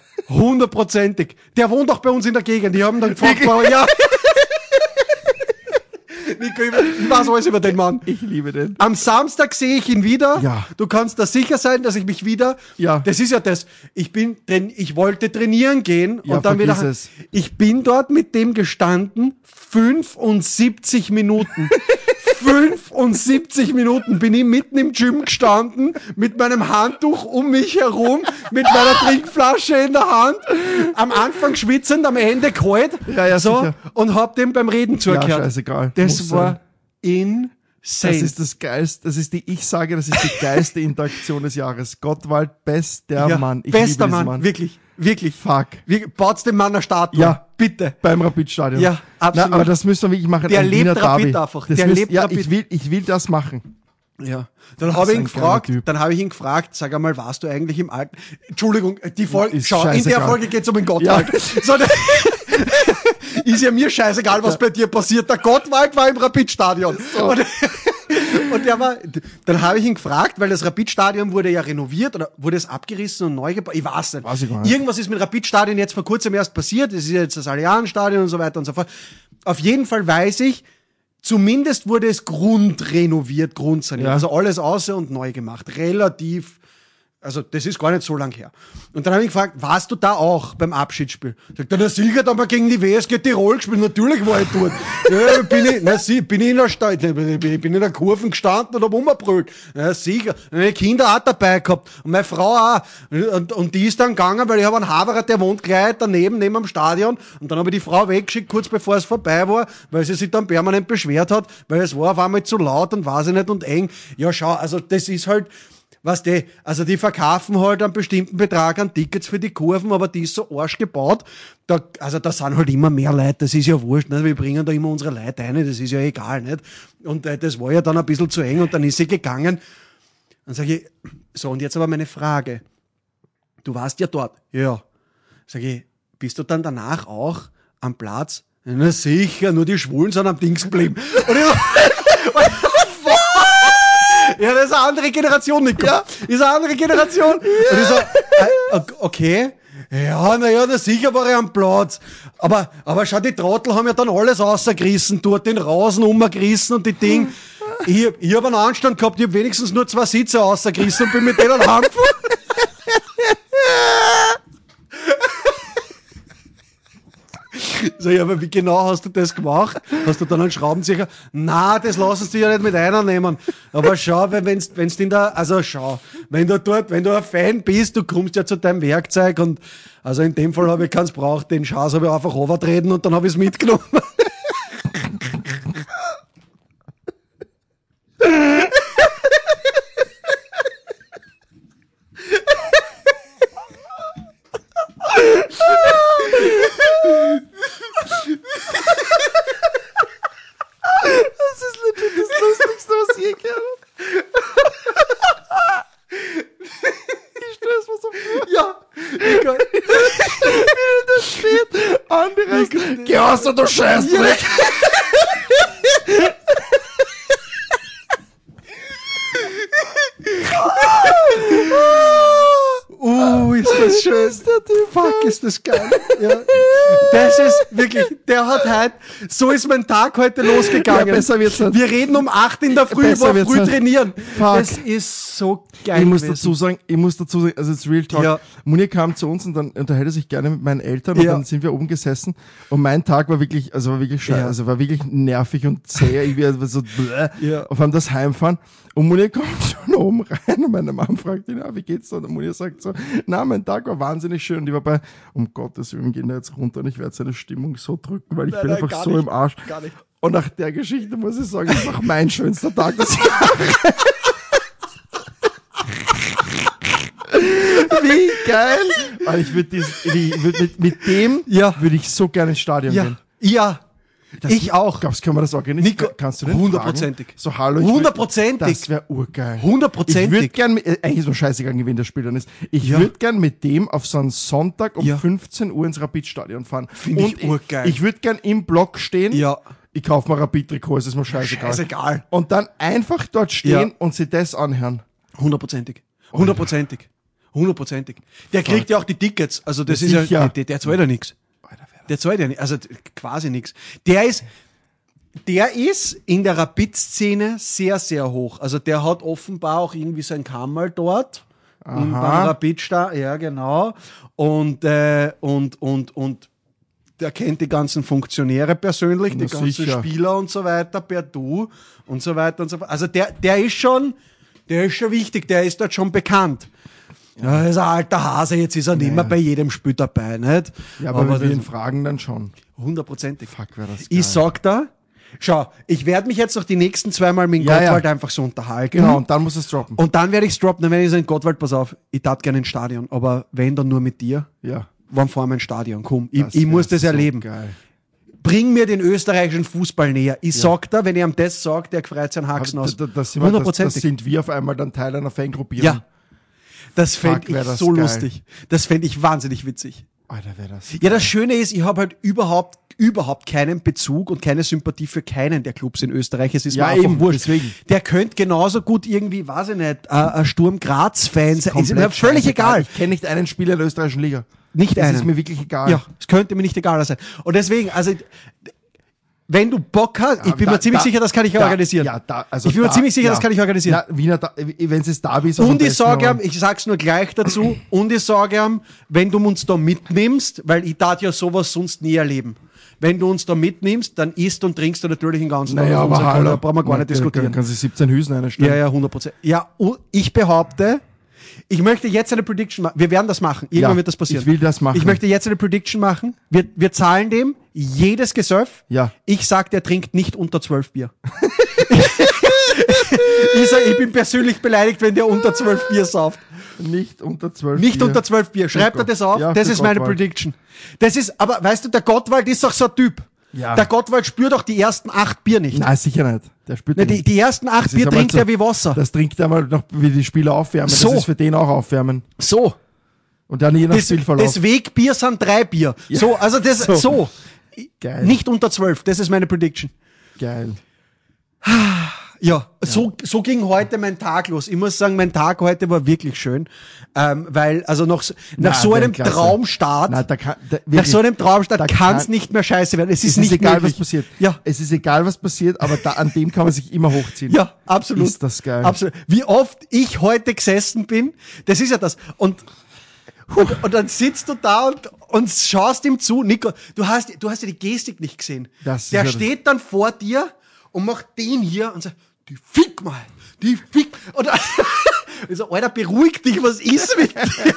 Hundertprozentig. Der wohnt auch bei uns in der Gegend. Die haben dann gefragt, ja. Nico, ich weiß alles über den Mann. Ich liebe den. Am Samstag sehe ich ihn wieder. Ja. Du kannst da sicher sein, dass ich mich wieder. Ja. Das ist ja das. Ich bin, train- ich wollte trainieren gehen Ja, und dann vergiss wieder. es. Ich bin dort mit dem gestanden. fünfundsiebzig Minuten. fünfundsiebzig Minuten bin ich mitten im Gym gestanden, mit meinem Handtuch um mich herum, mit meiner Trinkflasche in der Hand, am Anfang schwitzend, am Ende kalt, Ja, ja, so, sicher. und hab dem beim Reden Ja, zugehört. scheißegal. Das Muss war sein. insane. Das ist das geilste, das ist die, ich sage, das ist die geilste Interaktion des Jahres. Gottwald, bester ja, Mann. Ich bester liebe diesen Mann, Mann. wirklich, wirklich. Fuck. Wie, baut's dem Mann eine Statue? Ja. Bitte. Beim Rapid-Stadion. Ja, absolut. Na, aber das müssen wir wirklich machen. Der ein lebt Wiener Rapid Derby. einfach. Das Der müsst, lebt ja, Rapid. ich will, ich will das machen. Ja, dann habe ich ihn ein geiler gefragt, Typ. dann habe ich ihn gefragt, sag einmal, warst du eigentlich im Alten? Entschuldigung, die Folge, Ist schau, in der scheißegal. Folge geht's um den Gottwald. So, der, ist ja mir scheißegal, was bei dir passiert. Der Gottwald war im Rapid-Stadion. Und, und der war, dann habe ich ihn gefragt, weil das Rapid-Stadion wurde ja renoviert oder wurde es abgerissen und neu gebaut. Ich weiß nicht. Weiß ich gar nicht. Irgendwas ist mit Rapid-Stadion jetzt vor kurzem erst passiert. Es ist jetzt das Allianz-Stadion und so weiter und so fort. Auf jeden Fall weiß ich, zumindest wurde es grundrenoviert, grundsaniert. Ja. Also alles außer und neu gemacht. Relativ, also das ist gar nicht so lang her. Und dann habe ich gefragt, warst du da auch beim Abschiedsspiel? Sagt er, der Sieger hat aber gegen die W S G Tirol gespielt. Natürlich war ich dort. Ja, bin ich, na, sie, bin ich in der Stadt, ich bin in der Kurve gestanden und hab rumgebrüllt. Ja, Sieger. Meine Kinder auch dabei gehabt. Und meine Frau auch. Und, und die ist dann gegangen, weil ich habe einen Haberer, der wohnt gleich daneben, neben dem Stadion. Und dann habe ich die Frau weggeschickt, kurz bevor es vorbei war, weil sie sich dann permanent beschwert hat, weil es war auf einmal zu laut und weiß ich nicht und eng. Ja, schau, also das ist halt, was die, also die verkaufen halt einen bestimmten Betrag an Tickets für die Kurven, aber die ist so arsch gebaut. Da, also da sind halt immer mehr Leute, das ist ja wurscht, nicht? Wir bringen da immer unsere Leute rein, das ist ja egal, nicht? Und äh, das war ja dann ein bisschen zu eng und dann ist sie gegangen. Dann sage ich, so und jetzt aber meine Frage. Du warst ja dort. Ja. Sag ich, bist du dann danach auch am Platz? Na sicher, nur die Schwulen sind am Dings geblieben. Und ich, ja, das ist eine andere Generation, Nico. Ja. Das ist eine andere Generation. Ja. Und ich so, äh, okay. Ja, naja, na sicher war er am Platz. Aber, aber schau, die Trottel haben ja dann alles rausgerissen, dort den Rasen umgerissen und die Ding. Ich, ich habe einen Anstand gehabt, ich habe wenigstens nur zwei Sitze rausgerissen und bin mit denen heimgefahren. So, ja, aber wie genau hast du das gemacht? Hast du dann einen Schraubenzieher? Na, das lassen sie ja nicht mit einer nehmen. Aber schau, wenn wenn's, wenn's in der, also schau, wenn du dort, wenn du ein Fan bist, du kommst ja zu deinem Werkzeug und, also in dem Fall habe ich keins braucht, den Schaß habe ich einfach runtertreten und dann habe ich es mitgenommen. Das ist legit das Lustigste, was ich je gehört habe. Ich stell's mir so vor. Ja, Nico. Wie das steht. Anderes. Geh aus, du Scheißdreck. Uh, ist das schön. Ist der Typ Fuck, ist das geil. Ja. Das ist wirklich, der hat heute, so ist mein Tag heute losgegangen. Ja, besser wird's nicht. Wir reden um acht in der Früh, Besser über wird's früh nicht. trainieren. Fuck. Das ist so geil. Ich muss gewesen. dazu sagen, ich muss dazu sagen, also jetzt Real Talk. Ja. Munir kam zu uns und dann unterhält er sich gerne mit meinen Eltern und Ja. dann sind wir oben gesessen und mein Tag war wirklich, also war wirklich scheiße, Ja. also war wirklich nervig und zäh, ich war so, bläh, Ja. auf einmal das Heimfahren und Munir kommt schon oben rein und meine Mom fragt ihn, ja, wie geht's da? Und Munir sagt so, na, mein Tag war wahnsinnig schön und ich war bei, um Gottes Willen, gehen da jetzt runter und ich werde seine Stimmung so drücken, weil ich Nein, bin nein, einfach gar so nicht. im Arsch. Gar nicht. Und nach der Geschichte muss ich sagen, das ist auch mein schönster Tag des Jahres. Wie geil! Weil ich würde würd mit, mit dem Ja. würde ich so gerne ins Stadion Ja, gehen. ja. Das, ich auch. Glaubst du, können wir das organisieren? Nico, Kannst du den hundertprozentig. fragen? So, hallo. ich würd- Hundertprozentig. Das wäre urgeil. Hundertprozentig. Ich würde gern, äh, eigentlich ist mir scheißegal, wie der Spiel dann ist. Ich Ja. würde gern mit dem auf so einen Sonntag um Ja. fünfzehn Uhr ins Rapid-Stadion fahren. Find ich Und urgeil. Ich, ich würde gern im Block stehen. Ja. Ich kaufe mal Rapid-Trikot, es ist mir scheißegal. Scheißegal. Und dann einfach dort stehen Ja. und sich das anhören. Hundertprozentig. Hundertprozentig. Hundertprozentig. Der kriegt ja auch die Tickets. Also das Ja, ist ja, sicher. der, der zahlt ja nichts. Der zahlt ja nicht, also quasi nichts. Der ist, der ist in der Rapid-Szene sehr, sehr hoch. Also der hat offenbar auch irgendwie sein Kammerl dort. Aha. Beim Rapid, ja genau. Und, äh, und, und, und der kennt die ganzen Funktionäre persönlich, Na, die ganzen sicher. Spieler und so weiter, per Du und so weiter und so fort. Also der, der ist schon, der ist schon wichtig, der ist dort schon bekannt. Ja, er ist ein alter Hase, jetzt ist er nicht mehr bei jedem Spiel dabei, nicht? Ja, aber, aber wenn wir ihn fragen, dann schon. Hundertprozentig. Fuck, wäre das geil. Ich sag da, schau, ich werde mich jetzt noch die nächsten zweimal mit dem Ja, Gottwald ja. einfach so unterhalten. Genau, und dann muss es droppen. Und dann werde ich es droppen, dann werde ich sagen, Gottwald, pass auf, ich tat gerne ins Stadion, aber wenn, dann nur mit dir. Ja. Wann fahren wir ins Stadion? Komm, ich, Das ich muss wär das so erleben. Geil. Bring mir den österreichischen Fußball näher. Ich sag da, wenn ich ihm das sage, der freut seinen Haxen Aber aus. da, da, das, sind wir, das, das Hundertprozentig. sind wir auf einmal dann Teil einer Fangruppierung. Ja. Das Fuck, fände wär ich das so geil. lustig. Das fände ich wahnsinnig witzig. Alter, wäre das. Ja, das Schöne ist, ich habe halt überhaupt, überhaupt keinen Bezug und keine Sympathie für keinen der Clubs in Österreich. Es ist Ja, mir einfach eben, wurscht. deswegen. Der könnte genauso gut irgendwie, weiß ich nicht, ein ein Sturm Graz-Fan sein. Ist mir Komplett völlig scheißegal. egal. Ich kenne nicht einen Spieler in der österreichischen Liga. Nicht Das einen. ist mir wirklich egal. Ja, es könnte mir nicht egal sein. Und deswegen, also, wenn du Bock hast, ich bin Da- mir ziemlich da- sicher, das kann ich da- organisieren. Ja, da, also ich bin mir da, ziemlich sicher, ja. das kann ich organisieren. Na, Wiener, da, wenn es Derby ist. am Und ich besten, sage ihm, aber- ich sag's nur gleich dazu, und ich sage ihm, wenn du uns da mitnimmst, weil ich tat ja sowas sonst nie erleben. Wenn du uns da mitnimmst, dann isst und trinkst du natürlich den ganzen Tag Naja, auf aber unserer Kohle, hallo. da brauchen wir gar nicht Na, diskutieren. Dann kann sie siebzehn Hüsen einstellen. Ja, ja, hundert Prozent. Ja, und ich behaupte, ich möchte jetzt eine Prediction machen. Wir werden das machen. Irgendwann Ja, wird das passieren. ich will das machen. Ich möchte jetzt eine Prediction machen. Wir, wir zahlen dem jedes Gesöff. Ja. Ich sag, der trinkt nicht unter zwölf Bier. ich sag, ich bin persönlich beleidigt, wenn der unter zwölf Bier sauft. Nicht unter zwölf Nicht Bier. unter zwölf Bier. Schreibt er Gott. das auf? Ja, das für ist meine Gottwald. Prediction. Das ist, aber weißt du, der Gottwald ist doch so ein Typ. Ja. Der Gottwald spürt doch die ersten acht Bier nicht. Nein, sicher nicht. Der spürt Ne, den die, nicht. die ersten acht Das ist Bier einmal trinkt so- er wie Wasser. Das trinkt er mal noch, wie die Spieler aufwärmen. So. Das ist für den auch aufwärmen. So. Und dann je nach Das, Spielverlauf. das Wegbier sind drei Bier. Ja. So, also das, So. so. Geil. Nicht unter zwölf. Das ist meine Prediction. Geil. Ja, so, so ging heute mein Tag los. Ich muss sagen, mein Tag heute war wirklich schön, ähm, weil, also nach, so- nach Na, so einem Weltklasse. Traumstart, Nein, da kann, da, nach so einem Traumstart da kann es kann- nicht mehr scheiße werden. Es ist, es ist nicht egal, möglich. was passiert. Ja. Es ist egal, was passiert, aber da, an dem kann man sich immer hochziehen. Ja, absolut. Ist das geil. Absolut. Wie oft ich heute gesessen bin, das ist ja das. Und, und, und dann sitzt du da und, und schaust ihm zu. Nico, du hast, du hast ja die Gestik nicht gesehen. Das ist Der ja das- steht dann vor dir und macht den hier und sagt, die fick mal, die fick. Und ich so, Alter, beruhig dich, was ist mit dir?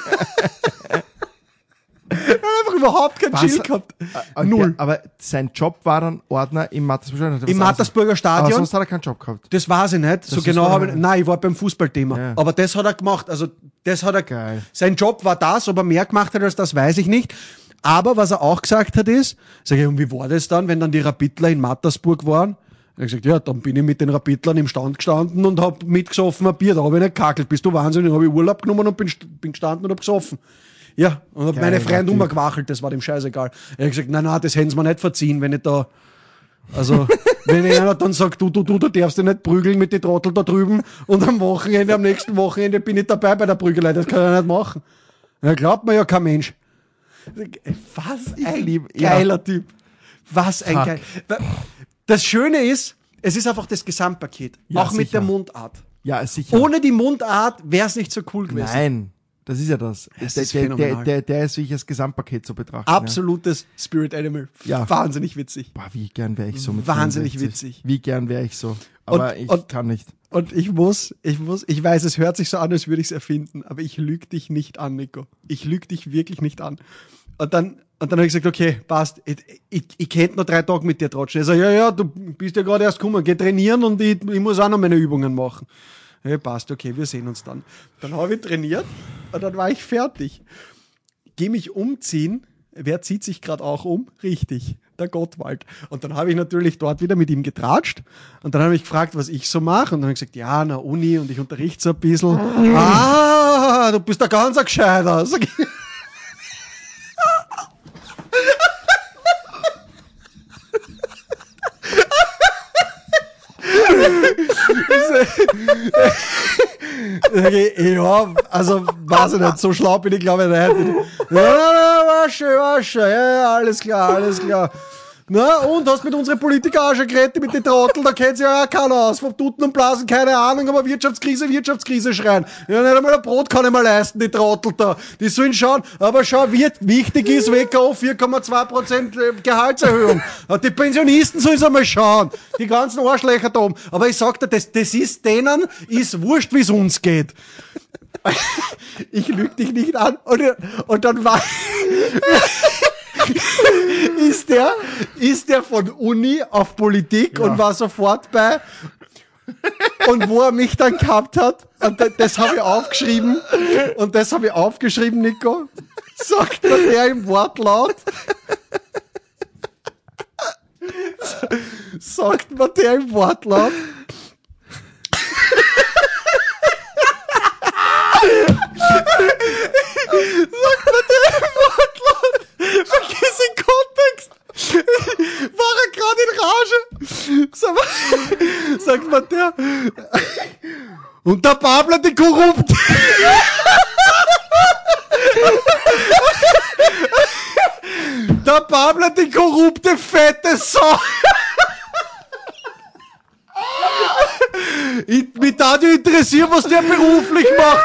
Er hat einfach überhaupt keinen Was- Chill gehabt. Äh, Null. Der, aber sein Job war dann Ordner im Mattersburger Stadion. Im Mattersburger Stadion. Aber sonst hat er keinen Job gehabt. Das weiß ich nicht. So ist genau doch- habe ich, nein, ich war beim Fußballthema. Ja. Aber das hat er gemacht. Also, das hat er, Geil. sein Job war das, ob er mehr gemacht hat als das, weiß ich nicht. Aber was er auch gesagt hat ist, sag ich, und wie war das dann, wenn dann die Rapidler in Mattersburg waren? Er hat gesagt, ja, dann bin ich mit den Rapidlern im Stand gestanden und hab mitgesoffen ein Bier. Da habe ich nicht kakelt. Bist du wahnsinnig? Dann habe ich Urlaub genommen und bin, st- bin gestanden und hab gesoffen. Ja, und hab Geil, meine Freunde Typ. umgewachelt, das war dem scheißegal. Er hat gesagt, nein, nein, das hätten sie mir nicht verziehen, wenn ich da, also, wenn einer dann sagt, du, du, du, du darfst dich nicht prügeln mit den Trottel da drüben und am Wochenende, am nächsten Wochenende bin ich dabei bei der Prügelei, das kann er nicht machen. Ja, glaubt mir ja kein Mensch. Was ein lieb- ja. geiler Typ. Was ein Fuck. geil. Das Schöne ist, es ist einfach das Gesamtpaket. Ja, auch mit sicher. der Mundart. Ja, sicher. Ohne die Mundart wäre es nicht so cool gewesen. Nein, das ist ja das. Es der, ist der, der, phänomenal. der, der ist wirklich das Gesamtpaket zu betrachten. Absolutes Spirit Animal. Ja. Wahnsinnig witzig. Ja. Boah, wie gern wäre ich so mit Wahnsinnig fünfundsechzig. witzig. Wie gern wäre ich so. Aber Und- ich und- kann nicht. Und ich muss, ich muss, ich weiß, es hört sich so an, als würde ich es erfinden, aber ich lüge dich nicht an, Nico. Ich lüge dich wirklich nicht an. Und dann, und dann habe ich gesagt, okay, passt, ich, ich, ich könnte noch drei Tage mit dir tratschen. Er sagt, ja, ja, du bist ja gerade erst gekommen, geh trainieren und ich, ich muss auch noch meine Übungen machen. Ja, passt, okay, wir sehen uns dann. Dann habe ich trainiert und dann war ich fertig. Geh mich umziehen. Wer zieht sich gerade auch um? Richtig, der Gottwald. Und dann habe ich natürlich dort wieder mit ihm getratscht. Und dann habe ich gefragt, was ich so mache. Und dann habe ich gesagt, ja, na Uni und ich unterrichte so ein bisschen. Ah, du bist ein ganz ein Gescheiter. Sag ich. Sag ich, ja, also weiß ich nicht, so schlau bin ich glaube ich nicht. Ja, ja, war schön, war schön, ja, ja, alles klar, alles klar. Na, und hast mit unseren Politiker auch schon geredet, mit den Trottel, da kennt sich ja auch keiner aus. Vom Tuten und Blasen, keine Ahnung, aber Wirtschaftskrise, Wirtschaftskrise schreien. Ja, nicht einmal ein Brot kann ich mal leisten, die Trottel da. Die sollen schauen, aber schau, wie wichtig ist W K O vier Komma zwei Prozent Gehaltserhöhung. Die Pensionisten sollen es einmal schauen. Die ganzen Arschlöcher da oben. Aber ich sag dir, das, das ist denen, ist wurscht, wie es uns geht. Ich lüge dich nicht an. Und, und dann war, ist der, ist der von Uni auf Politik ja. und war sofort bei. Und wo er mich dann gehabt hat, und das, das habe ich aufgeschrieben, und das habe ich aufgeschrieben, Nico, sagt mir der im Wortlaut, sagt mir der im Wortlaut, sagt mir der im Wortlaut, vergiss den Kontext, war er gerade in Rage, sag mal, sagt mir der, und der Pablo, die korrupt. Der Pablo, die korrupte, fette Sau. Ich, mich da nicht interessieren, was der beruflich macht.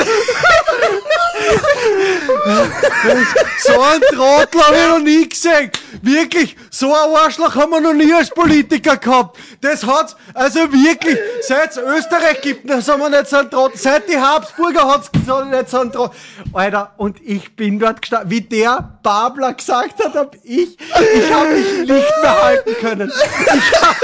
So ein Trottel habe ich noch nie gesehen. Wirklich, so ein Arschloch haben wir noch nie als Politiker gehabt. Das hat's, also wirklich, seit es Österreich gibt, das haben wir nicht so einen Trottel. Seit die Habsburger hat's nicht so einen Trottel. Alter, und ich bin dort gestanden, wie der Babler gesagt hat, hab ich, ich habe mich nicht mehr halten können. Ich hab,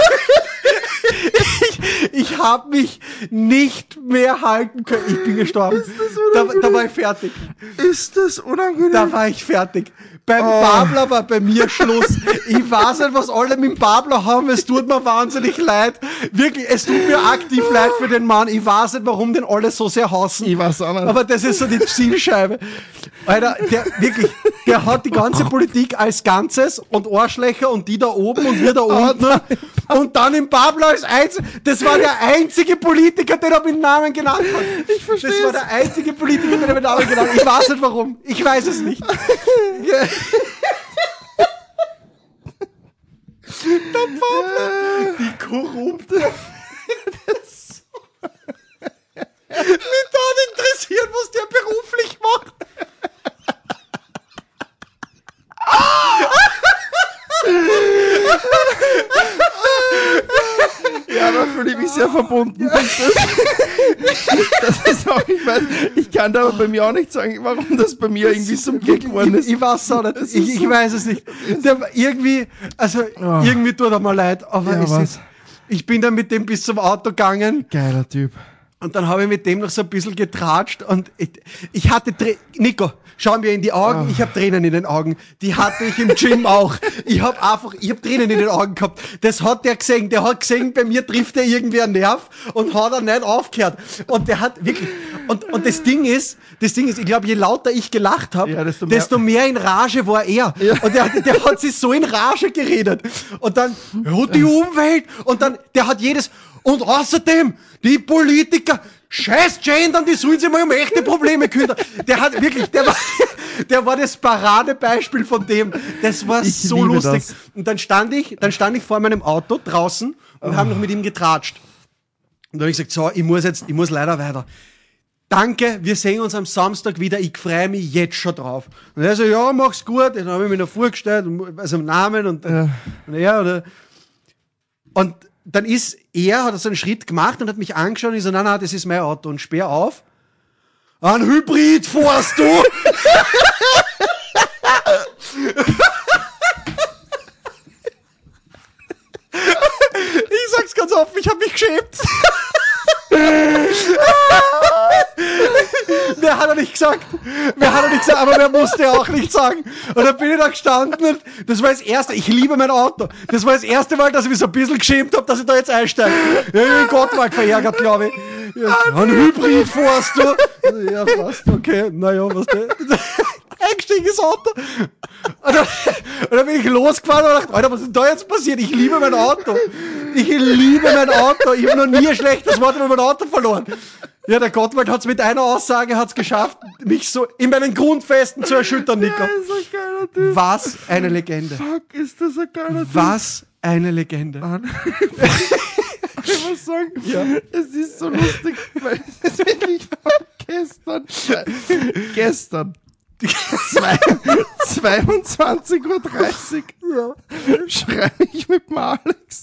ich, ich habe mich nicht mehr halten können. Ich bin gestorben. Da, da war ich fertig. Ist das unangenehm? Da war ich fertig. Beim oh. Babler war bei mir Schluss. Ich weiß nicht, was alle mit dem Babler haben. Es tut mir wahnsinnig leid. Wirklich, es tut mir aktiv leid für den Mann. Ich weiß nicht, warum den alle so sehr hassen. Ich weiß auch nicht. Aber das ist so die Zielscheibe. Alter, der, wirklich, der hat die ganze Politik als Ganzes und Arschlöcher und die da oben und wir da unten. Und dann im Babler als Einzige. Das war der einzige Politiker, den er mit Namen genannt hat. Ich verstehe. Das war der einzige Politiker, den er mit Namen genannt hat. Ich weiß nicht warum. Ich weiß es nicht. Der Babler, die korrupte. Mich dann interessiert, was der beruflich macht. Ja, da fühle ich mich sehr verbunden. Das, das ist auch, ich weiß, ich kann da aber bei mir auch nicht sagen, warum das bei mir das irgendwie so Gag geworden ist. Ich, ich weiß auch nicht. Ich, ich weiß es nicht. Der, irgendwie, also, oh. irgendwie tut er mir leid, aber ja, es ist, ich bin dann mit dem bis zum Auto gegangen. Geiler Typ. Und dann habe ich mit dem noch so ein bisschen getratscht und ich, ich hatte, Trä- Nico, schau mir in die Augen, oh. ich habe Tränen in den Augen. Die hatte ich im Gym auch. Ich habe einfach, ich habe Tränen in den Augen gehabt. Das hat der gesehen. Der hat gesehen, bei mir trifft er irgendwie einen Nerv und hat er nicht aufgehört. Und der hat wirklich, und, und das Ding ist, das Ding ist, ich glaube, je lauter ich gelacht habe, ja, desto, desto mehr in Rage war er. Ja. Und der, der hat sich so in Rage geredet. Und dann, ja, die Umwelt. Und dann, der hat jedes, und außerdem, die Politiker, scheiß Gendern, die sollen sich mal um echte Probleme kümmern. Der hat wirklich, der war, der war das Paradebeispiel von dem. Das war ich so lustig. Das. Und dann stand ich, dann stand ich vor meinem Auto draußen und oh. haben noch mit ihm getratscht. Und dann habe ich gesagt, so, ich muss jetzt, ich muss leider weiter. Danke, wir sehen uns am Samstag wieder, ich freue mich jetzt schon drauf. Und er so, ja, mach's gut. Dann habe ich mir noch vorgestellt, also Namen und, ja. und er, oder, und dann ist er, hat er so einen Schritt gemacht und hat mich angeschaut und ich so, nein, nein, das ist mein Auto und sperr auf. Ein Hybrid fährst du? Ich sag's ganz offen, ich hab mich geschämt. Wer hat er nicht gesagt? Wer hat er nicht gesagt? Aber wer musste auch nicht sagen. Und dann bin ich da gestanden und das war das erste, ich liebe mein Auto. Das war das erste Mal, dass ich mich so ein bisschen geschämt habe, dass ich da jetzt einsteige. Ja, ich bin Gottmark verärgert, glaube ich. Ja, ein Hybrid fährst du? Ja, fast, okay. Naja, was denn? Eingestiegenes Auto. Und dann, und dann bin ich losgefahren und dachte, Alter, was ist denn da jetzt passiert? Ich liebe mein Auto. Ich liebe mein Auto. Ich habe noch nie ein schlechtes Wort über mein Auto verloren. Ja, der Gottwald hat's mit einer Aussage hat's geschafft, mich so in meinen Grundfesten zu erschüttern, Nico. Ja, ist ein geiler Typ. Was eine Legende. Fuck, ist das ein geiler Typ. Was eine Legende. Ich muss sagen, ja. Es ist so lustig, weil es ist wirklich gestern, gestern, zwei, zweiundzwanzig Uhr dreißig, ja. schreibe ich mit dem Alex.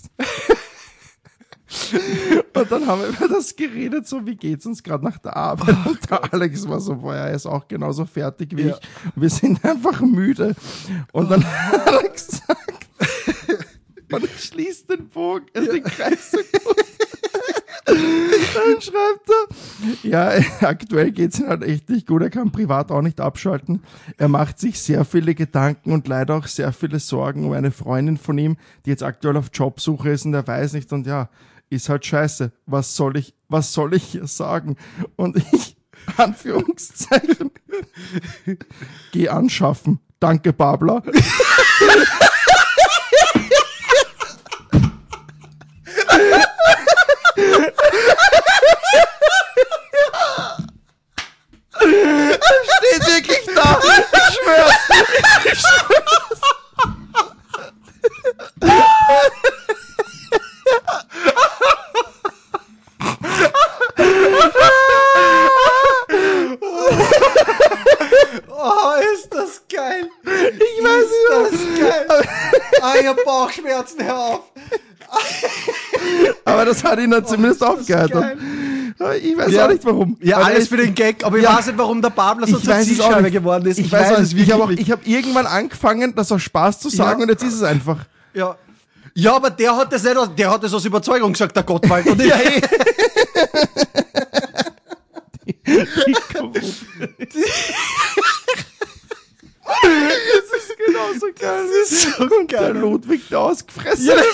Und dann haben wir über das geredet, so wie geht's uns gerade nach der Arbeit. Und der Alex war so, boah, er ist auch genauso fertig wie ja. ich. Wir sind einfach müde. Und dann hat er gesagt, und er schließt den Bogen, also den Kreis so gut. Dann schreibt er, ja, aktuell geht's ihm halt echt nicht gut, er kann privat auch nicht abschalten. Er macht sich sehr viele Gedanken und leider auch sehr viele Sorgen um eine Freundin von ihm, die jetzt aktuell auf Jobsuche ist und er weiß nicht und ja, ist halt scheiße. Was soll ich, was soll ich hier sagen? Und ich, Anführungszeichen, geh anschaffen. Danke, Babler. Er steht wirklich da. Ich schwör's. Ich schwör's. Oh, ist das geil. Ich weiß nicht, ist das geil. Ah, ich hab Bauchschmerzen, hör auf. Aber das hat ihn dann zumindest oh, aufgeheitert. Ich weiß ja. auch nicht warum. Ja, aber alles für den Gag, aber ich ja. weiß nicht, warum der Babler so ich zur Zielscheibe geworden ist. Ich, ich weiß, weiß auch es nicht. Ich habe wirklich. hab irgendwann angefangen, das aus Spaß zu sagen Ja. und jetzt ist es einfach. Ja. Ja, aber der hat das nicht aus, der hat das aus Überzeugung gesagt, der Gottwald. Und ich, ja, hey. Das ist genauso geil. Das ist so und geil. Der Ludwig, der ausgefressen Ja.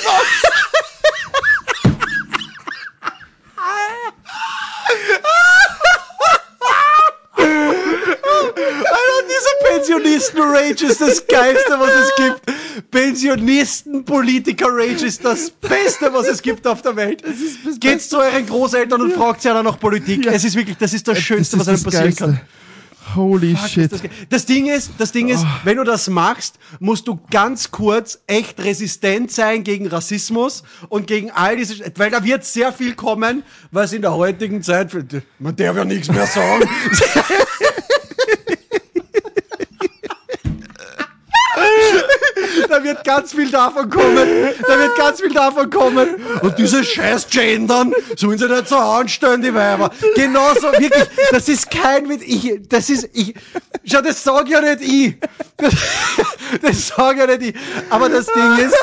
Alter, dieser Pensionisten-Rage ist das Geilste, was es gibt. Pensionisten-Politiker-Rage ist das Beste, was es gibt auf der Welt. Geht zu euren Großeltern und ja. fragt sie einer nach Politik. Ja. Es ist wirklich, das ist das Schönste, das ist was einem passieren Geilste. kann. Holy Fuck, shit. Das, das Ding ist, das Ding ist, oh. wenn du das machst, musst du ganz kurz echt resistent sein gegen Rassismus und gegen all diese, weil da wird sehr viel kommen, was in der heutigen Zeit, man darf ja nichts mehr sagen. Da wird ganz viel davon kommen. Da wird ganz viel davon kommen. Und diese scheiß Gendern sollen sie nicht so anstellen, die Weiber. Genauso, wirklich, das ist kein Witz. Ich, das ist, ich, schau, das sag ja nicht ich. Das, das sag ja nicht ich. Aber das Ding ist,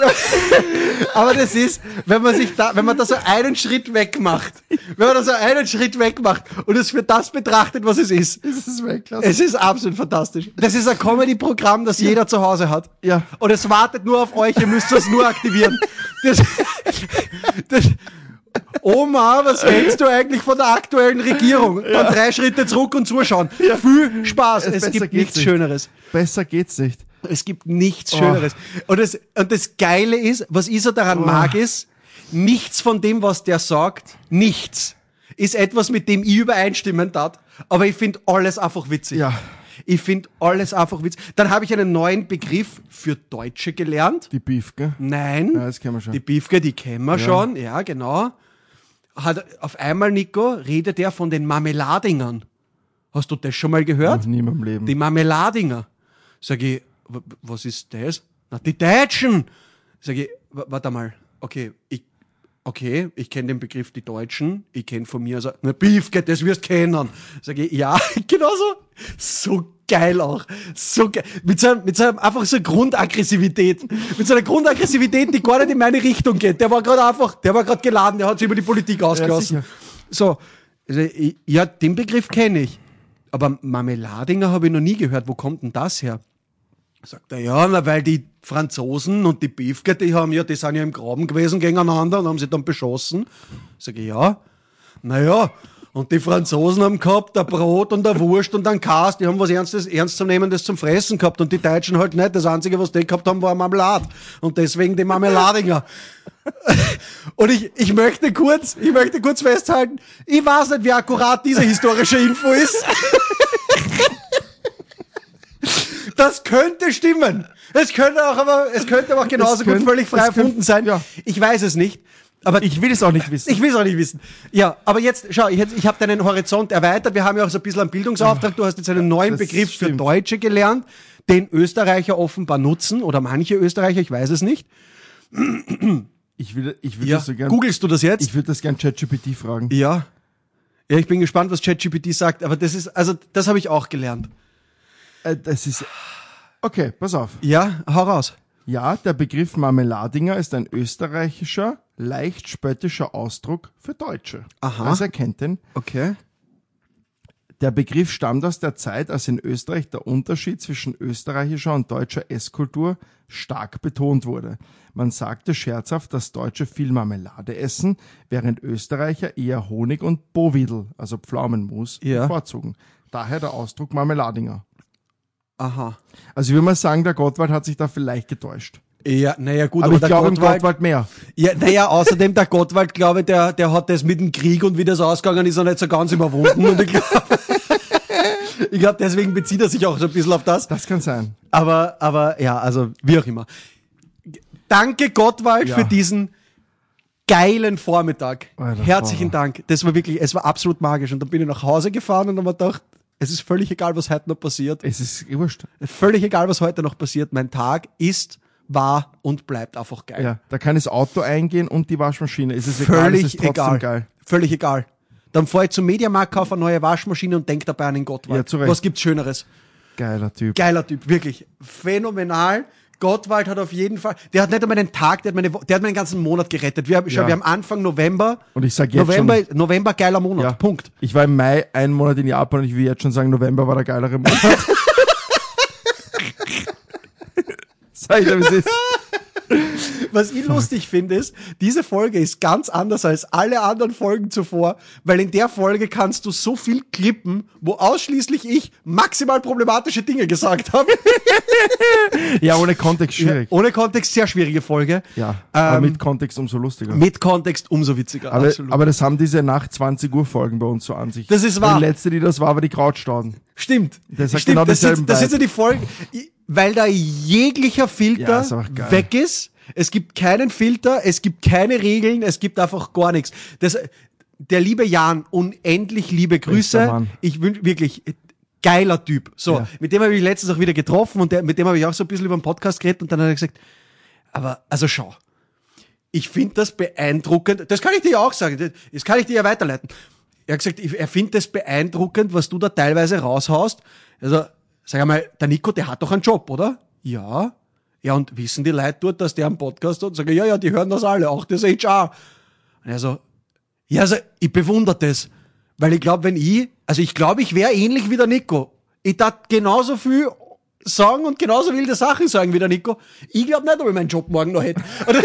aber das ist, wenn man sich da, wenn man da so einen Schritt weg macht, wenn man da so einen Schritt weg macht und es für das betrachtet, was es ist. Es ist Weltklasse. Es ist absolut fantastisch. Das ist ein Comedy-Programm, das ja. jeder zu Hause hat. Ja. Und es wartet nur auf euch, ihr müsst es nur aktivieren. Das, das, Oma, was hältst du eigentlich von der aktuellen Regierung? Ja. Dann drei Schritte zurück und zuschauen. Ja. Viel Spaß. Es, es gibt nichts nicht. Schöneres. Besser geht's nicht. Es gibt nichts oh. Schöneres. Und das, und das Geile ist, was ich so daran oh. mag, ist, nichts von dem, was der sagt, nichts, ist etwas, mit dem ich übereinstimmen darf. Aber ich finde alles einfach witzig. Ja. Ich finde alles einfach witzig. Dann habe ich einen neuen Begriff für Deutsche gelernt. Die Biefke? Nein. Ja, das kennen wir schon. Die Biefke, die kennen wir ja. schon. Ja, genau. Hat, auf einmal, Nico, redet er von den Marmeladingern. Hast du das schon mal gehört? Noch nie in meinem Leben. Die Marmeladinger. Sag ich, w- was ist das? Na, die Deutschen. Sag ich, w- warte mal. Okay, ich Okay, ich kenne den Begriff die Deutschen, ich kenne von mir so, na Biefke, das wirst du kennen. Sag ich, ja, genau so. So geil auch. So geil. Mit so, einem, mit so einem, einfach so Grundaggressivität. Mit so einer Grundaggressivität, die gar nicht in meine Richtung geht. Der war gerade einfach, der war gerade geladen, der hat sich über die Politik ausgelassen. Ja, so, also, ich, ja, den Begriff kenne ich. Aber Marmeladinger habe ich noch nie gehört. Wo kommt denn das her? Sagt er, ja, na, weil die Franzosen und die Biefke, die haben ja, die sind ja im Graben gewesen gegeneinander und haben sie dann beschossen. Sag ich, ja. Naja, und die Franzosen haben gehabt ein Brot und eine Wurst und einen Käse, die haben was Ernstes, Ernstzunehmendes zum Fressen gehabt und die Deutschen halt nicht. Das Einzige, was die gehabt haben, war eine Marmelade. Und deswegen die Marmeladinger. Und ich, ich möchte kurz, ich möchte kurz festhalten, ich weiß nicht, wie akkurat diese historische Info ist. Das könnte stimmen. Es könnte auch, aber, es könnte aber auch genauso könnte, gut völlig frei erfunden sein. Ja. Ich weiß es nicht. Aber Ich will es auch nicht wissen. ich will es auch nicht wissen. Ja, aber jetzt, schau, ich, ich habe deinen Horizont erweitert. Wir haben ja auch so ein bisschen einen Bildungsauftrag. Du hast jetzt einen neuen Das Begriff für stimmt. Deutsche gelernt, den Österreicher offenbar nutzen oder manche Österreicher, ich weiß es nicht. Ich will, ich will Ja, das so gern, googelst du das jetzt? ich würde das gern ChatGPT fragen. Ja. Ja, ich bin gespannt, was ChatGPT sagt, aber das ist, also, das habe ich auch gelernt. Äh, das ist, okay, pass auf. Ja, hau raus. Ja, der Begriff Marmeladinger ist ein österreichischer, leicht spöttischer Ausdruck für Deutsche. Aha. Das erkennt den. Okay. Der Begriff stammt aus der Zeit, als in Österreich der Unterschied zwischen österreichischer und deutscher Esskultur stark betont wurde. Man sagte scherzhaft, dass Deutsche viel Marmelade essen, während Österreicher eher Honig und Bovidel, also Pflaumenmus, Ja. bevorzugen. Daher der Ausdruck Marmeladinger. Aha. Also ich würde mal sagen, der Gottwald hat sich da vielleicht getäuscht. Ja, naja, gut, Aber, ich der glaube im Gottwald- Gottwald mehr. Ja, naja, außerdem der Gottwald, glaube ich, der, der hat das mit dem Krieg und wie das ausgegangen ist, noch nicht so ganz überwunden. Und ich glaube, ich glaube, deswegen bezieht er sich auch so ein bisschen auf das. Das kann sein. Aber, aber ja, also wie auch immer. Danke Gottwald Ja. für diesen geilen Vormittag. Alter, Herzlichen Vater. Dank. Das war wirklich, es war absolut magisch. Und dann bin ich nach Hause gefahren und dann habe ich gedacht, es ist völlig egal, was heute noch passiert. Es ist wurscht. Völlig egal, was heute noch passiert. Mein Tag ist, war und bleibt einfach geil. Ja, da kann das Auto eingehen und die Waschmaschine. Es ist egal, es Völlig ist trotzdem egal. geil. Völlig egal. Dann fahre ich zum Mediamarkt, kaufe eine neue Waschmaschine und denke dabei an den Gottwald. Ja, zu Recht. Was gibt's Schöneres? Geiler Typ. Geiler Typ, wirklich. Phänomenal. Gottwald hat auf jeden Fall, der hat nicht einmal einen Tag, der hat, meine, Wo- der hat meinen ganzen Monat gerettet. Wir, haben- schau, Ja. wir haben Anfang November. Und ich sag jetzt November, schon, November, geiler Monat. ja, Punkt. Ich war im Mai einen Monat in Japan und ich will jetzt schon sagen, November war der geilere Monat. Sag ich dir, wie es ist. Was ich lustig finde, ist, diese Folge ist ganz anders als alle anderen Folgen zuvor, weil in der Folge kannst du so viel klippen, wo ausschließlich ich maximal problematische Dinge gesagt habe. Ja, ohne Kontext schwierig. Ohne Kontext sehr schwierige Folge. Ja, aber Ähm, mit Kontext umso lustiger. Mit Kontext umso witziger. aber, absolut. aber das haben diese nach zwanzig Uhr Folgen bei uns so an sich. Das ist wahr. Die letzte, die das war, war die Krautstauden. Stimmt. Das hat Stimmt, genau das, dieselben sind, das sind so Vibe. die Folgen, weil da jeglicher Ja, Filter ist auch geil. weg ist. Es gibt keinen Filter, es gibt keine Regeln, es gibt einfach gar nichts. Das, der liebe Jan, unendlich liebe Bester Grüße. Mann. Ich wünsche wirklich geiler Typ. So, Ja. mit dem habe ich letztens auch wieder getroffen und der, mit dem habe ich auch so ein bisschen über den Podcast geredet und dann hat er gesagt, aber also schau, ich finde das beeindruckend. Das kann ich dir ja auch sagen. Das kann ich dir ja weiterleiten. Er hat gesagt, ich- er findet das beeindruckend, was du da teilweise raushaust. Also, sag einmal, der Nico, der hat doch einen Job, oder? Ja. Ja, und wissen die Leute dort, dass der einen Podcast hat? Und sagen, ja, ja, die hören das alle, auch das H R. Und er so, ja, also, ich bewundere das. Weil ich glaube, wenn ich, also ich glaube, ich wäre ähnlich wie der Nico. Ich tat genauso viel sagen und genauso wilde Sachen sagen wie der Nico. Ich glaube nicht, ob ich meinen Job morgen noch hätte. Oder,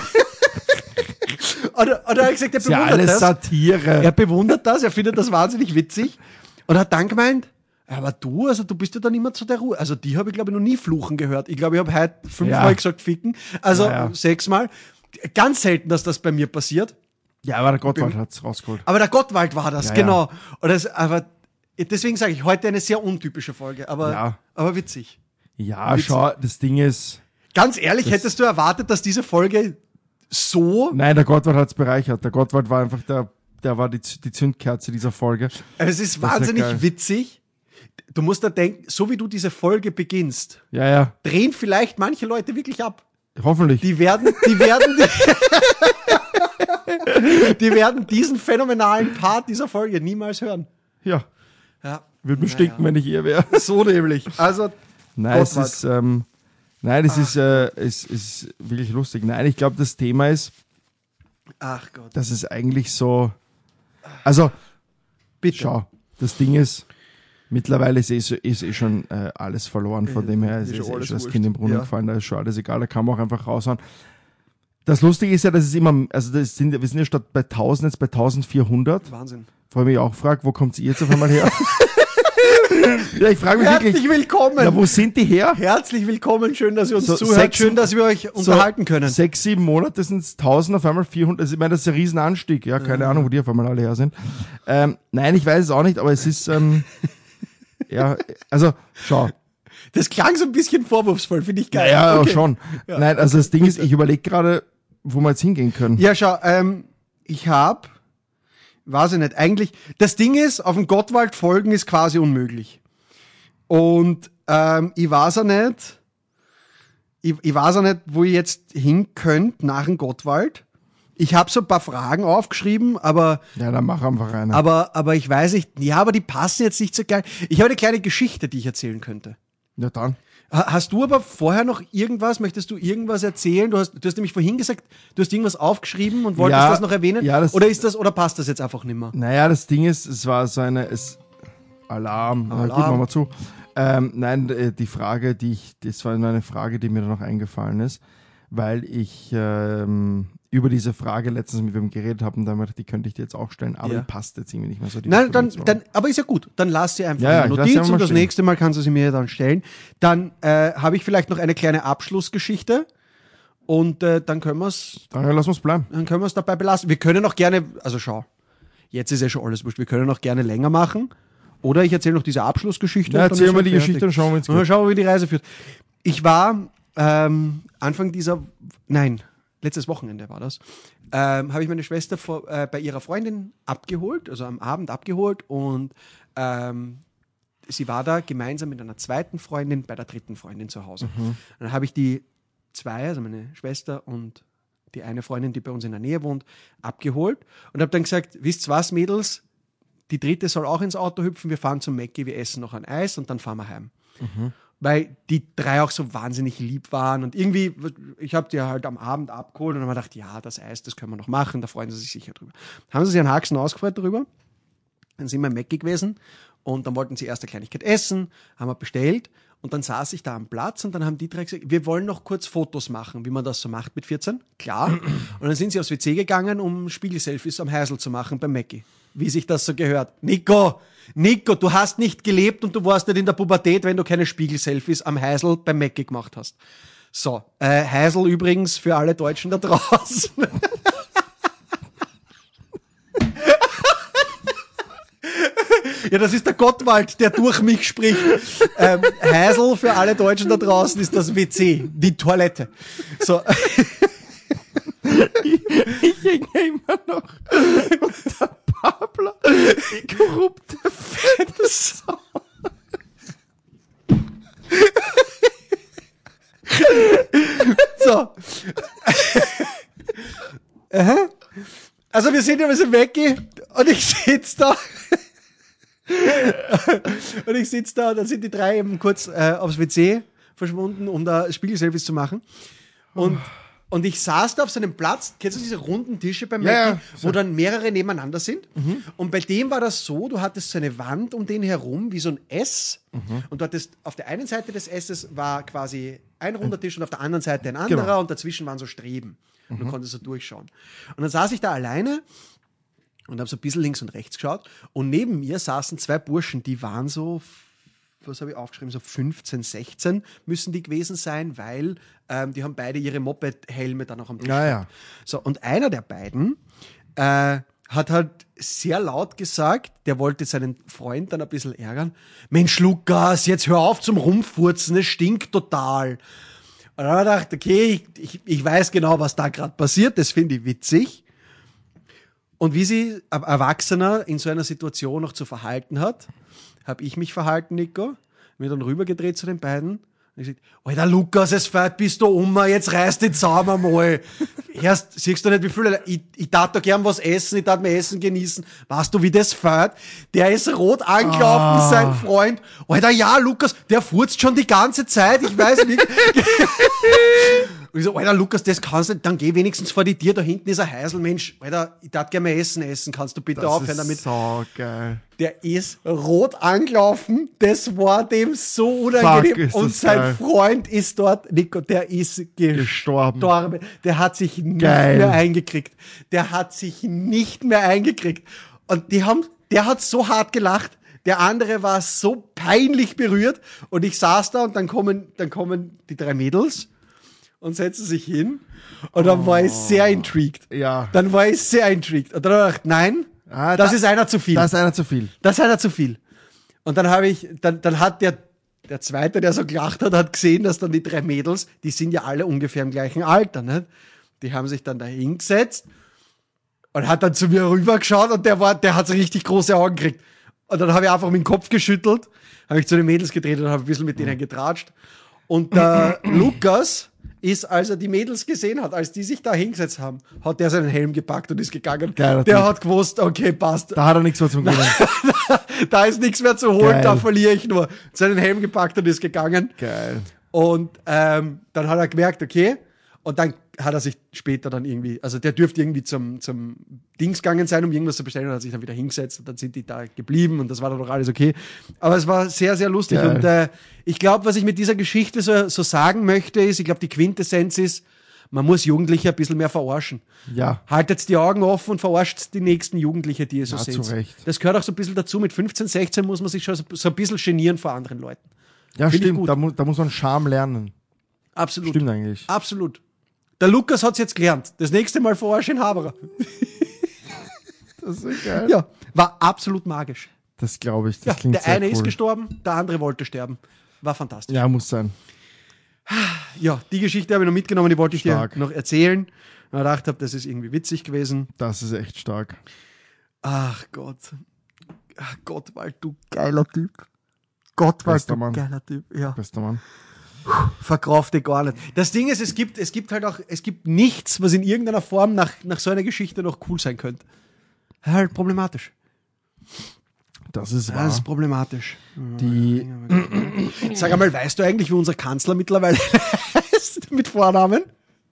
oder, oder er hat gesagt, er ist ja bewundert alles das. Satire. Er bewundert das, er findet das wahnsinnig witzig und hat dann gemeint, aber du, also du bist ja dann immer zu der Ruhe. Also die habe ich, glaube ich, noch nie fluchen gehört. Ich glaube, ich habe heute fünfmal Ja. gesagt ficken, also Ja, ja. sechsmal. Ganz selten, dass das bei mir passiert. Ja, aber der Gottwald hat's rausgeholt. Aber der Gottwald war das, Ja, genau. Und das, aber deswegen sage ich, heute eine sehr untypische Folge, aber, Ja. aber witzig. Ja, Witzig. schau, das Ding ist, Ganz ehrlich, hättest du erwartet, dass diese Folge so, nein, der Gottwald hat's bereichert. Der Gottwald war einfach der, der war die, Z- die Zündkerze dieser Folge. es ist ja wahnsinnig geil. witzig. Du musst da denken, so wie du diese Folge beginnst, Ja, ja, drehen vielleicht manche Leute wirklich ab. hoffentlich. Die werden, die werden, die werden diesen phänomenalen Part dieser Folge niemals hören. ja, Ja, würde mir stinken, wenn ich ihr wäre. so nämlich. Also, Nein, es Gottwald. ist, ähm, nein, es ist, äh, es ist wirklich lustig. Nein, ich glaube, das Thema ist, ach Gott, dass es eigentlich so, also, bitte. schau, das Ding ist, mittlerweile ist eh, so- ist eh schon äh, alles verloren, von dem her ist, ist ist schon eh alles schon das wurscht. Kind im Brunnen Ja. gefallen, da ist schon alles egal, da kann man auch einfach raushauen. Das Lustige ist ja, dass es immer, also das sind, wir sind ja statt bei tausend jetzt bei eintausendvierhundert, Wahnsinn. wo ich mich auch frage, wo kommt ihr jetzt auf einmal her? Ja, ich frage mich Herzlich wirklich, willkommen. ja, wo sind die her? Herzlich willkommen. Schön, dass ihr uns So zuhört. sechs- Schön, dass wir euch unterhalten können. Sechs, sieben Monate sind es tausend, auf einmal vierhundert. Also ich meine, das ist ein Riesenanstieg. Ja, keine Ja. Ahnung, wo die auf einmal alle her sind. Ähm, nein, ich weiß es auch nicht, aber es ist, ähm, ja, also, schau. Das klang so ein bisschen vorwurfsvoll, finde ich Ja, geil. ja, Okay. schon. Ja. Nein, also das Ding ist, ich überlege gerade, wo wir jetzt hingehen können. Ja, schau, ähm, ich hab, weiß ich nicht, eigentlich, das Ding ist, auf dem Gottwald folgen ist quasi unmöglich. Und ähm, ich weiß auch nicht, ich, ich weiß auch nicht, wo ihr jetzt hin könnt nach dem Gottwald. Ich habe so ein paar Fragen aufgeschrieben, aber, Ja, dann mach einfach eine. aber, aber ich weiß nicht, ja, aber die passen jetzt nicht so geil. Ich habe eine kleine Geschichte, die ich erzählen könnte. Ja, dann. Ha- Hast du aber vorher noch irgendwas, möchtest du irgendwas erzählen? Du hast, du hast nämlich vorhin gesagt, du hast irgendwas aufgeschrieben und wolltest Ja, das noch erwähnen? ja, das- oder ist das, oder passt das jetzt einfach nicht mehr? Naja, das Ding ist, es war so eine, es, Alarm, Alarm. Alarm. Gib mal, mal zu. Ähm, nein, äh, die Frage, die ich, das war nur eine Frage, die mir dann noch eingefallen ist, weil ich ähm, über diese Frage letztens mit wem geredet habe und damit, die könnte ich dir jetzt auch stellen, aber Ja. die passt jetzt irgendwie nicht mehr so. Die Nein, dann, Information. dann, aber ist ja gut. Dann lass sie einfach Ja, ja, in ich der lass sie Notiz einfach und mal das stehen. nächste Mal kannst du sie mir dann stellen. Dann äh, habe ich vielleicht noch eine kleine Abschlussgeschichte und äh, dann können wir es Dann lass uns bleiben. dann können wir es dabei belassen. Wir können auch gerne, also schau, jetzt ist ja schon alles wurscht, wir können auch gerne länger machen. Oder ich erzähle noch diese Abschlussgeschichte. Ja, und dann erzähl ist mal halt die fertig. Geschichte und schauen wir uns Und dann schauen wir, wie die Reise führt. Ich war ähm, Anfang dieser, nein, letztes Wochenende war das, ähm, habe ich meine Schwester vor, äh, bei ihrer Freundin abgeholt, also am Abend abgeholt und ähm, sie war da gemeinsam mit einer zweiten Freundin bei der dritten Freundin zu Hause. Mhm. Dann habe ich die zwei, also meine Schwester und die eine Freundin, die bei uns in der Nähe wohnt, abgeholt und habe dann gesagt, wisst was, Mädels, die dritte soll auch ins Auto hüpfen, wir fahren zum Mäcki, wir essen noch ein Eis und dann fahren wir heim. Weil die drei auch so wahnsinnig lieb waren und irgendwie, ich habe die halt am Abend abgeholt und dann habe ich gedacht, ja, das Eis, das können wir noch machen, da freuen sie sich sicher drüber. Haben sie sich einen Haxen ausgefreut darüber, dann sind wir im Mäcki gewesen und dann wollten sie erst eine Kleinigkeit essen, haben wir bestellt und dann saß ich da am Platz und dann haben die drei gesagt, wir wollen noch kurz Fotos machen, wie man das so macht mit vierzehn, klar. Und dann sind sie aufs W C gegangen, um Spiegelselfies am Heisel zu machen beim Mäcki. Wie sich das so gehört. Nico, Nico, du hast nicht gelebt und du warst nicht in der Pubertät, wenn du keine Spiegelselfies am Heisel beim Mäcki gemacht hast. So, äh, Heisel übrigens für alle Deutschen da draußen. Ja, das ist der Gottwald, der durch mich spricht. Ähm, Heisel für alle Deutschen da draußen ist das W C, die Toilette. So. Ich hänge immer noch unter Pablo, die korrupte fette Sau. So. Aha. Also wir sind ja ein bisschen weg und ich sitze da. Und ich sitze da und dann sind die drei eben kurz äh, aufs W C verschwunden, um da Spiegelselfies zu machen. Und, und ich saß da auf so einem Platz, kennst du diese runden Tische beim Ja, Mäcki, ja. wo dann mehrere nebeneinander sind? Und bei dem war das so, du hattest so eine Wand um den herum, wie so ein S. Und du hattest, auf der einen Seite des S's war quasi ein runder Tisch und auf der anderen Seite ein anderer Genau. und dazwischen waren so Streben. Und du konntest so durchschauen. Und dann saß ich da alleine und habe so ein bisschen links und rechts geschaut. Und neben mir saßen zwei Burschen, die waren so, was habe ich aufgeschrieben, so fünfzehn, sechzehn müssen die gewesen sein, weil ähm, die haben beide ihre Moped-Helme dann auch am Tisch Ja, gehabt. So, und einer der beiden äh, hat halt sehr laut gesagt, der wollte seinen Freund dann ein bisschen ärgern. Mensch, Lukas, jetzt hör auf zum Rumfurzen, es stinkt total. Und dann habe ich gedacht, okay, ich, ich, ich weiß genau, was da gerade passiert, das finde ich witzig. Und wie sie ein Erwachsener in so einer Situation noch zu verhalten hat, habe ich mich verhalten, Nico, mir dann rübergedreht zu den beiden und ich gesagt, Alter Lukas, es fährt bist du um, jetzt reiß dich zusammen mal. Erst siehst du nicht, wie viele, ich, ich tat da gern was essen, ich tat mir Essen genießen. Weißt du, wie das fährt? Der ist rot angelaufen, Ah. sein Freund. Alter, ja, Lukas, der furzt schon die ganze Zeit, ich weiß nicht. Und ich so, Alter, Lukas, das kannst du nicht, dann geh wenigstens vor die Tür, da hinten ist ein Heisel, Mensch, Alter, ich tat gerne mal Essen essen, kannst du bitte Das aufhören ist damit? so geil. Der ist rot angelaufen, das war dem so unangenehm. Fuck, ist und das sein geil. Freund ist dort, Nico, der ist Gestorben. gestorben. Der hat sich nicht Geil. mehr eingekriegt. Der hat sich nicht mehr eingekriegt. Und die haben, der hat so hart gelacht, Der andere war so peinlich berührt und ich saß da und dann kommen, dann kommen die drei Mädels und setzen sich hin und dann oh. war ich sehr intrigued. Ja. Dann war ich sehr intrigued. Und dann habe ich gedacht, nein, ah, das da, ist einer zu viel. Das ist einer zu viel. Das ist einer zu viel. Und dann habe ich, dann, dann hat der, der Zweite, der so gelacht hat, hat gesehen, dass dann die drei Mädels, die sind ja alle ungefähr im gleichen Alter, nicht? Die haben sich dann da hingesetzt und hat dann zu mir rübergeschaut und der war, der hat so richtig große Augen gekriegt. Und dann habe ich einfach mit dem Kopf geschüttelt, habe ich zu den Mädels gedreht und habe ein bisschen mit denen getratscht. Und der Lukas ist, als er die Mädels gesehen hat, als die sich da hingesetzt haben, hat der seinen Helm gepackt und ist gegangen. Geiler der Typ. hat gewusst, okay, passt. Da hat er nichts mehr zum Gewinnen. Da ist nichts mehr zu holen, Geil. Da verliere ich nur. Seinen Helm gepackt und ist gegangen. Geil. Und ähm, dann hat er gemerkt, okay, und dann hat er sich später dann irgendwie, also der dürfte irgendwie zum, zum Dings gegangen sein, um irgendwas zu bestellen, und hat sich dann wieder hingesetzt und dann sind die da geblieben und das war dann doch alles okay. Aber es war sehr, sehr lustig. Geil. Und äh, ich glaube, was ich mit dieser Geschichte so, so sagen möchte, ist, ich glaube, die Quintessenz ist, man muss Jugendliche ein bisschen mehr verarschen. Ja. Haltet die Augen offen und verarscht die nächsten Jugendliche, die ihr so Ja, seht. zu Recht. Das gehört auch so ein bisschen dazu. Mit fünfzehn, sechzehn muss man sich schon so, so ein bisschen genieren vor anderen Leuten. Ja, Find ich stimmt. gut. Da, mu da muss man Charme lernen. Absolut. Stimmt eigentlich. Absolut. Der Lukas hat's jetzt gelernt. Das nächste Mal verarscht in Haberer. Das ist so geil. Ja, war absolut magisch. Das glaube ich. Das Ja, klingt der sehr eine cool. ist gestorben, der andere wollte sterben. War fantastisch. Ja, muss sein. Ja, die Geschichte habe ich noch mitgenommen, die wollte ich Stark. dir noch erzählen. Und ich dachte, das ist irgendwie witzig gewesen. Das ist echt stark. Ach Gott. Ach Gott, weil du geiler Typ. Gott, weil Bester du Mann. geiler Typ. Ja. Bester Mann. Verkaufte gar nicht. Das Ding ist, es gibt, es gibt halt auch, es gibt nichts, was in irgendeiner Form nach, nach so einer Geschichte noch cool sein könnte. Halt problematisch. Das ist Das wahr. ist problematisch. Die, Sag einmal, weißt du eigentlich, wie unser Kanzler mittlerweile heißt mit Vornamen?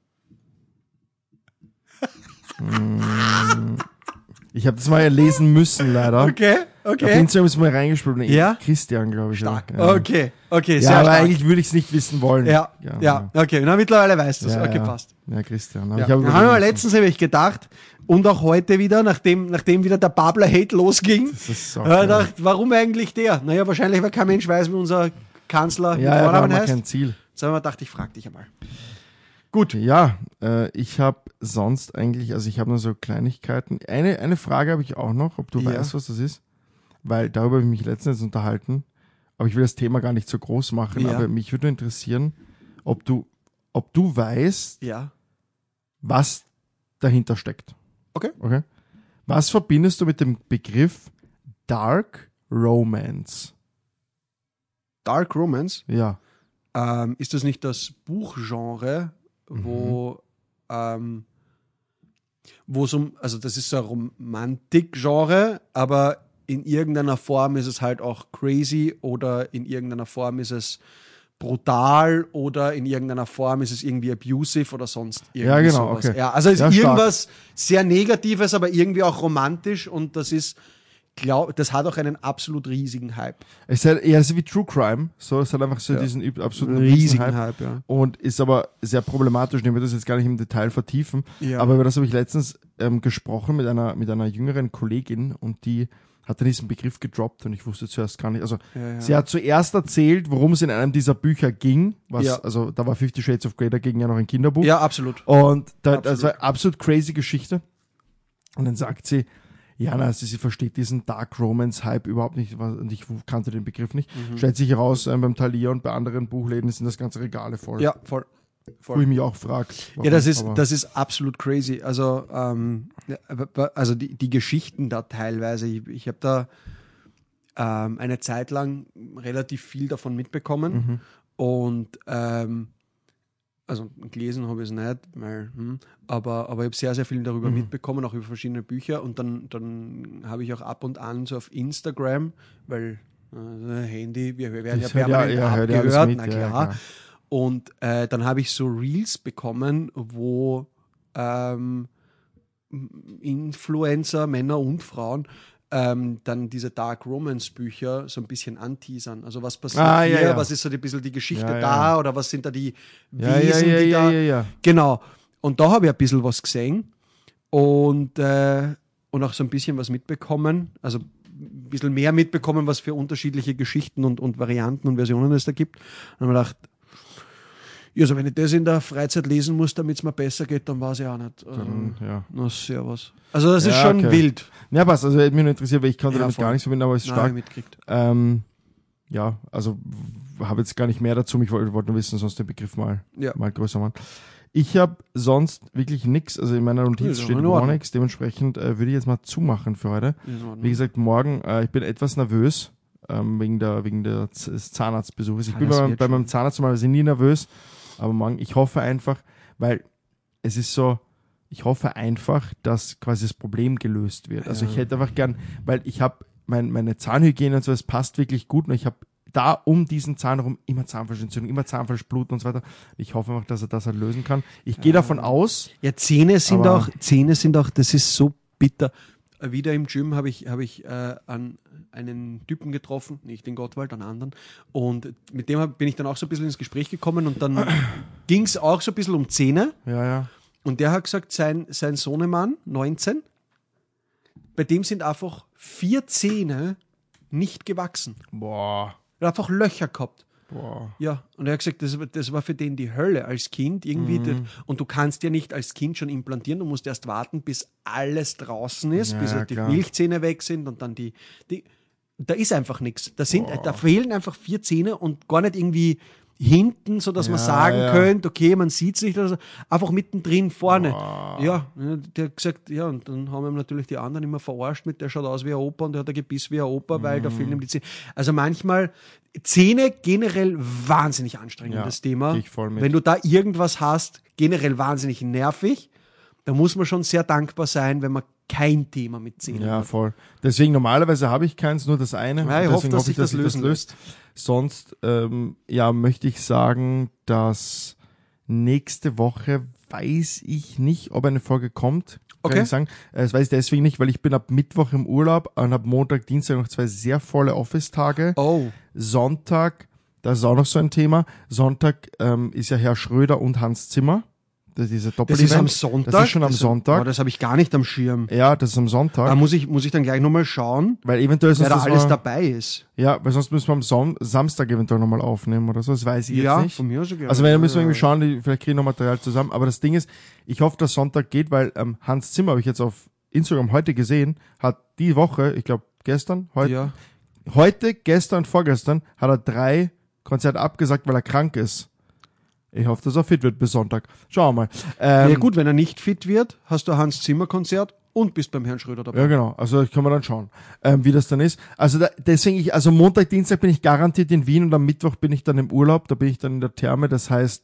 ich habe das mal lesen müssen, leider. Okay, Auf okay. Instagram ist mal reingespielt. Ja? Christian, glaube ich. Stark. Ja. Okay, okay, Ja, sehr aber stark. eigentlich würde ich es nicht wissen wollen. Ja, ja, okay. Na, mittlerweile weißt du es. Ja, Okay, ja. passt. Ja, Christian. Ja. Ich hab Dann haben wir letztens habe ich gedacht, und auch heute wieder, nachdem, nachdem wieder der Babler-Hate losging, Das ist so habe ich geil. gedacht, warum eigentlich der? Naja, wahrscheinlich, weil kein Mensch weiß, wie unser Kanzler mit Ja, ja, da haben Vornamen wir heißt. kein Ziel. Jetzt habe ich mir gedacht, ich frage dich einmal. Gut. Ja, äh, ich habe sonst eigentlich, also ich habe nur so Kleinigkeiten. Eine, eine Frage habe ich auch noch, ob du Ja. weißt, was das ist. Weil darüber habe ich mich letztens unterhalten. Aber ich will das Thema gar nicht so groß machen. Ja. Aber mich würde interessieren, ob du, ob du weißt, Ja. was dahinter steckt. Okay. Okay. Was verbindest du mit dem Begriff Dark Romance? Dark Romance. Ja. Ähm, ist das nicht das Buchgenre, wo ähm, wo es um, also das ist so ein Romantik-Genre, aber in irgendeiner Form ist es halt auch crazy oder in irgendeiner Form ist es brutal oder in irgendeiner Form ist es irgendwie abusive oder sonst irgendwie Ja, genau, sowas. okay. Ja, also es ist Ja, stark. irgendwas sehr Negatives, aber irgendwie auch romantisch und das ist, glaub, das hat auch einen absolut riesigen Hype. Es ist halt eher so wie True Crime. So, es hat einfach so Ja. diesen üb- absoluten Riesigen Hype. Hype, ja. Und ist aber sehr problematisch. Ich will das jetzt gar nicht im Detail vertiefen. Ja. Aber über das habe ich letztens ähm, gesprochen mit einer, mit einer jüngeren Kollegin und die hat dann diesen Begriff gedroppt und ich wusste zuerst gar nicht. Also Ja, ja. sie hat zuerst erzählt, worum es in einem dieser Bücher ging. Was, Ja. Also da war Fifty Shades of Grey, da ging ja noch ein Kinderbuch. Ja, absolut. Und da, das Absolut. war eine absolut crazy Geschichte. Und dann sagt sie, ja, na, also sie versteht diesen Dark Romance Hype überhaupt nicht, was- und ich kannte den Begriff nicht. Mhm. Stellt sich heraus, ähm, beim Thalia und bei anderen Buchläden sind das ganze Regale voll. Ja, voll. Wo ich mich auch frage. Ja, das ist, das ist absolut crazy. Also, ähm, ja, aber- also die, die Geschichten da teilweise, ich, ich habe da ähm, eine Zeit lang relativ viel davon mitbekommen Mhm. und ähm, also gelesen habe ich es nicht, weil, hm, aber, aber ich habe sehr, sehr viel darüber Mhm. mitbekommen, auch über verschiedene Bücher und dann, dann habe ich auch ab und an so auf Instagram, weil äh, Handy, wir, wir werden ja Das hört ja- permanent ja, hört ja alles abgehört, mit, na ja, klar. klar. Und äh, dann habe ich so Reels bekommen, wo ähm, Influencer, Männer und Frauen, ähm, dann diese Dark Romance Bücher so ein bisschen anteasern. Also was passiert Ah, hier, ja, ja. was ist so ein bisschen die Geschichte Ja, ja. da oder was sind da die Ja, ja, Wesen, ja, die ja, da... ja, ja. Genau. Und da habe ich ein bisschen was gesehen und, äh, und auch so ein bisschen was mitbekommen. Also bisschen mehr mitbekommen, was für unterschiedliche Geschichten und, und Varianten und Versionen es da gibt. Und dann habe ich gedacht, ja, also wenn ich das in der Freizeit lesen muss, damit es mir besser geht, dann weiß ich auch nicht. Dann, äh, ja. Na, servus. Also das ist Ja, schon okay. wild. Ja, was, also hätte mich nur interessiert, weil ich konnte Ja, damit voll. gar nichts verbinden, aber es ist Nein, stark. hab ich mitgekriegt. Ähm, ja, also habe jetzt gar nicht mehr dazu. Ich wollte wollt nur wissen, sonst den Begriff mal, Ja. mal größer machen. Ich habe sonst wirklich nichts, also in meiner Notiz Ja, steht in gar Ordnung. nichts, dementsprechend äh, würde ich jetzt mal zumachen für heute. Ist in Ordnung. Wie gesagt, morgen, äh, ich bin etwas nervös ähm, wegen der wegen der Z- des Zahnarztbesuches. Ich Ah, bin das bei, wird bei schon. meinem Zahnarzt normalerweise nie nervös, aber morgen, ich hoffe einfach, weil es ist so, ich hoffe einfach, dass quasi das Problem gelöst wird. Also Ja. ich hätte einfach gern, weil ich habe mein, meine Zahnhygiene und so, es passt wirklich gut und ich habe da um diesen Zahn herum immer Zahnfleischentzündung, immer Zahnfleischbluten und so weiter. Ich hoffe einfach, dass er das halt lösen kann. Ich gehe davon aus, Ja, Zähne sind Aber- auch, Zähne sind auch, das ist so bitter. Äh, Wieder im Gym habe ich, habe ich äh, an einen Typen getroffen, nicht den Gottwald, einen anderen. Und mit dem hab, bin ich dann auch so ein bisschen ins Gespräch gekommen und dann ging es auch so ein bisschen um Zähne. ja, ja, Und der hat gesagt, sein, sein Sohnemann, neunzehn, bei dem sind einfach vier Zähne nicht gewachsen. boah, Er hat einfach Löcher gehabt. boah. Ja, und er hat gesagt, das, war- das war für den die Hölle als Kind irgendwie. Mhm. Das, und du kannst ja nicht als Kind schon implantieren, du musst erst warten, bis alles draußen ist, Ja, bis ja, die klar. Milchzähne weg sind und dann die. die da ist einfach nichts. Da, sind, da fehlen einfach vier Zähne und gar nicht irgendwie hinten, sodass man Ja, sagen ja. könnte, okay, man sieht es nicht oder so. Einfach mittendrin vorne. Boah. Ja, der hat gesagt, ja, und dann haben ihm natürlich die anderen immer verarscht mit, der schaut aus wie ein Opa und der hat ein Gebiss wie ein Opa, weil Mhm. da fehlen ihm die Zähne. Also manchmal, Zähne generell wahnsinnig anstrengendes Ja, Thema. geh ich voll mit. Wenn du da irgendwas hast, generell wahnsinnig nervig, da muss man schon sehr dankbar sein, wenn man kein Thema mit Zähnen Ja, hat. voll. Deswegen normalerweise habe ich keins, nur das eine. Ja, ich Und hoffe, deswegen dass sich das lösen lässt. Sonst, ähm, ja, möchte ich sagen, dass nächste Woche weiß ich nicht, ob eine Folge kommt. Kann Okay. ich sagen. Äh, Das weiß ich deswegen nicht, weil ich bin ab Mittwoch im Urlaub und ab Montag, Dienstag noch zwei sehr volle Office-Tage. Oh, Sonntag, das ist auch noch so ein Thema. Sonntag ähm, ist ja Herr Schröder und Hans Zimmer. Das ist diese das Doppel-Event. ist am Sonntag? Das ist schon am Das- Sonntag. Oh, das habe ich gar nicht am Schirm. Ja, das ist am Sonntag. Da muss ich, muss ich dann gleich nochmal schauen, weil eventuell ist wer da das alles mal- dabei ist. Ja, weil sonst müssen wir am Son Samstag eventuell nochmal aufnehmen oder so. Das weiß ich Ja, jetzt nicht. von mir aus gerne. Also wenn, dann müssen wir irgendwie schauen, die, vielleicht kriegen wir noch Material zusammen. Aber das Ding ist, ich hoffe, dass Sonntag geht, weil ähm, Hans Zimmer, habe ich jetzt auf Instagram heute gesehen, hat die Woche, ich glaube gestern, heute, Ja. heute, gestern, vorgestern, hat er drei Konzerte abgesagt, weil er krank ist. Ich hoffe, dass er fit wird bis Sonntag. Schauen wir mal. Ähm, Ja gut, wenn er nicht fit wird, hast du ein Hans-Zimmer-Konzert und bist beim Herrn Schröder dabei. Ja, genau. Also können wir dann schauen, ähm, wie das dann ist. Also da, deswegen, ich, also Montag, Dienstag bin ich garantiert in Wien und am Mittwoch bin ich dann im Urlaub. Da bin ich dann in der Therme. Das heißt,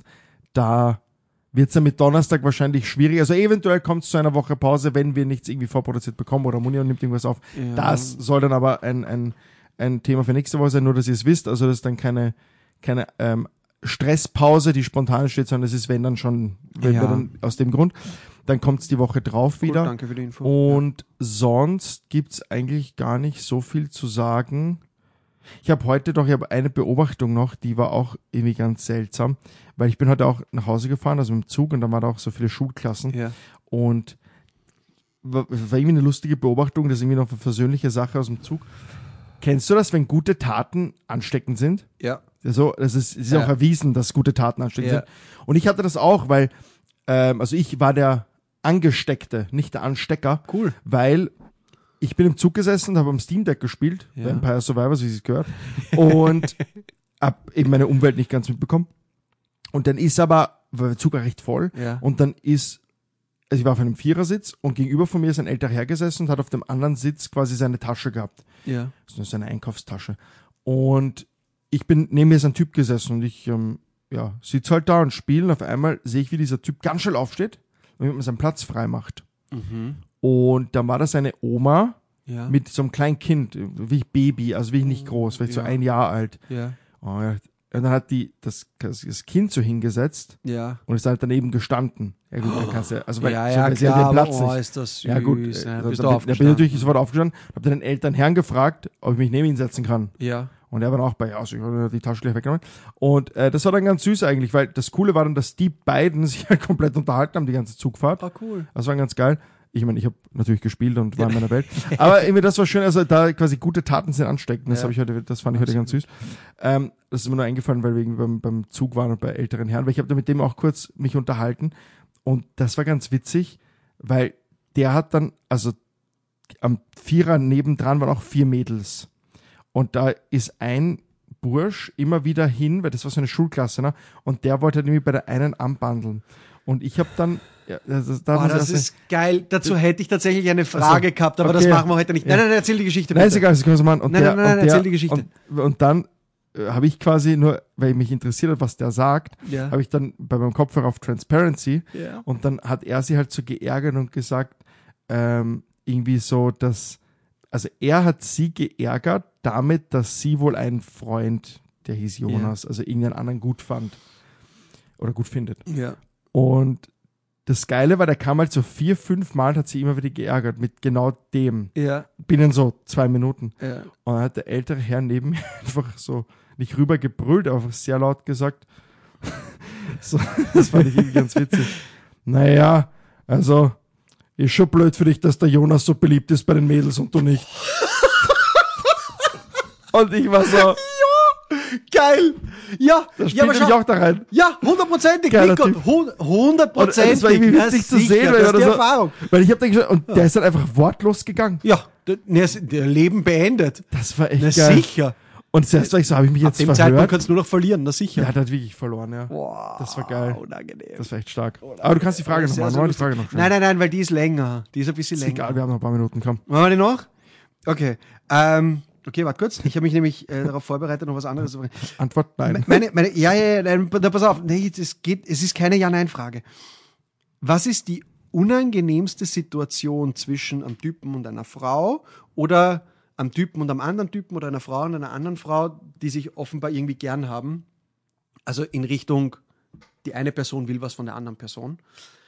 da wird es dann mit Donnerstag wahrscheinlich schwierig. Also eventuell kommt es zu einer Woche Pause, wenn wir nichts irgendwie vorproduziert bekommen oder Munio nimmt irgendwas auf. Ja. Das soll dann aber ein, ein, ein Thema für nächste Woche sein, nur dass ihr es wisst. Also das ist dann keine, keine ähm, Stresspause, die spontan steht, sondern es ist, wenn dann schon, wenn Ja. wir dann aus dem Grund. Dann kommt es die Woche drauf Cool, wieder. danke für die Info. Und sonst gibt's eigentlich gar nicht so viel zu sagen. Ich habe heute doch, ich habe eine Beobachtung noch, die war auch irgendwie ganz seltsam, weil ich bin heute auch nach Hause gefahren, also mit dem Zug, und da waren da auch so viele Schulklassen. Ja. Und war, war irgendwie eine lustige Beobachtung, das ist irgendwie noch eine versöhnliche Sache aus dem Zug. Kennst du das, wenn gute Taten ansteckend sind? Ja. Also, das ist, es ist Ja. auch erwiesen, dass gute Taten ansteckend Ja. sind. Und ich hatte das auch, weil, ähm, also ich war der Angesteckte, nicht der Anstecker. Cool. Weil ich bin im Zug gesessen und habe am Steam Deck gespielt, Ja. Vampire Survivors, wie es gehört. Und hab eben meine Umwelt nicht ganz mitbekommen. Und dann ist aber, war der Zug war recht voll, Ja. und dann ist, also ich war auf einem Vierersitz und gegenüber von mir ist ein älterer Herr gesessen und hat auf dem anderen Sitz quasi seine Tasche gehabt. Ja. Das ist seine Einkaufstasche. Und ich bin, neben mir ist ein Typ gesessen und ich, ähm, ja, sitze halt da und spiele und auf einmal sehe ich, wie dieser Typ ganz schnell aufsteht und mit mir seinen Platz frei macht. Mhm. Und dann war das eine Oma Ja. mit so einem kleinen Kind, wie ich Baby, also wie ich nicht groß, vielleicht so Ja. ein Jahr alt. Ja. Oh, ja. Und dann hat die das, das Kind so hingesetzt Ja. und ist halt daneben gestanden. Ja gut, dann kannst du, also weil, ja, so, ja, weil sie hat klar, den Platz aber, oh, nicht. ist das süß. Ja gut, Ja, äh, bist dann, du dann, bin- dann bin ich aufgestanden. natürlich sofort aufgestanden, habe den älteren Herrn gefragt, ob ich mich neben ihn setzen kann. Ja. Und er war dann auch bei, ja, also ich habe die Tasche gleich weggenommen. Und äh, das war dann ganz süß eigentlich, weil das Coole war dann, dass die beiden sich halt komplett unterhalten haben, die ganze Zugfahrt. Ah, cool. Das war ganz geil. ich meine, ich habe natürlich gespielt und war in meiner Welt. Aber irgendwie das war schön, also da quasi gute Taten sind ansteckend. Das Ja. habe ich heute, das fand ich heute ganz süß. Ähm, das ist mir nur eingefallen, weil wir irgendwie beim, beim Zug waren und bei älteren Herren, weil ich habe da mit dem auch kurz mich unterhalten und das war ganz witzig, weil der hat dann, also am Vierer nebendran waren auch vier Mädels und da ist ein Bursch immer wieder hin, weil das war so eine Schulklasse, ne? Und der wollte halt irgendwie bei der einen anbandeln. Und ich habe dann ja, das, da Boah, das ist geil. Dazu hätte ich tatsächlich eine Frage also, gehabt, aber okay. das machen wir heute nicht. Nein, nein, nein, erzähl die Geschichte Nein, bitte. ist egal, das können wir so machen. Und Nein, der, nein, nein, und nein, der, erzähl die Geschichte. Und, und dann äh, habe ich quasi nur, weil mich interessiert hat, was der sagt, Ja. habe ich dann bei meinem Kopfhörer auf Transparency Ja. und dann hat er sie halt so geärgert und gesagt, ähm, irgendwie so, dass, also er hat sie geärgert damit, dass sie wohl einen Freund, der hieß Jonas, ja. also irgendeinen anderen gut fand oder gut findet. Ja. Und das Geile war, der kam halt so vier, fünf Mal, hat sie immer wieder geärgert mit genau dem. Ja. Binnen so zwei Minuten. Ja. Und dann hat der ältere Herr neben mir einfach so nicht rüber gebrüllt, aber einfach sehr laut gesagt. so, das fand ich irgendwie ganz witzig. Naja, also ist schon blöd für dich, dass der Jonas so beliebt ist bei den Mädels und du nicht. Und ich war so, Geil! Ja, das ja, aber spielt schau, auch da rein. ja, hundertprozentig, Geiler Nico, Typ. hundertprozentig. Und das war irgendwie witzig ja, zu sicher, sehen, das ist oder die so. Erfahrung. Weil ich hab dann geschaut, und der ist dann einfach wortlos gegangen. Ja, der, der, der Leben beendet. Das war echt Na geil. sicher. Und zuerst war ich so, habe ich mich Ab jetzt dem Zeitpunkt verhört? kannst du nur noch verlieren, na sicher. Der hat halt wirklich verloren, ja. Wow, Das war geil. Unangenehm. Das war echt stark. Aber du kannst die Frage noch Sehr, machen. sehr Machen wir die lustig. Frage noch schnell. Nein, nein, nein, weil die ist länger. Die ist ein bisschen Ist länger. egal, wir haben noch ein paar Minuten, komm. Machen wir die noch? Okay. Ähm, okay, warte kurz. Ich habe mich nämlich äh, darauf vorbereitet, noch was anderes zu fragen. Antwort nein. Meine, meine, ja, ja, ja, nein, da, pass auf. Nee, es geht, es ist keine Ja-Nein-Frage. Was ist die unangenehmste Situation zwischen einem Typen und einer Frau oder einem Typen und einem anderen Typen oder einer Frau und einer anderen Frau, die sich offenbar irgendwie gern haben? Also in Richtung, die eine Person will was von der anderen Person.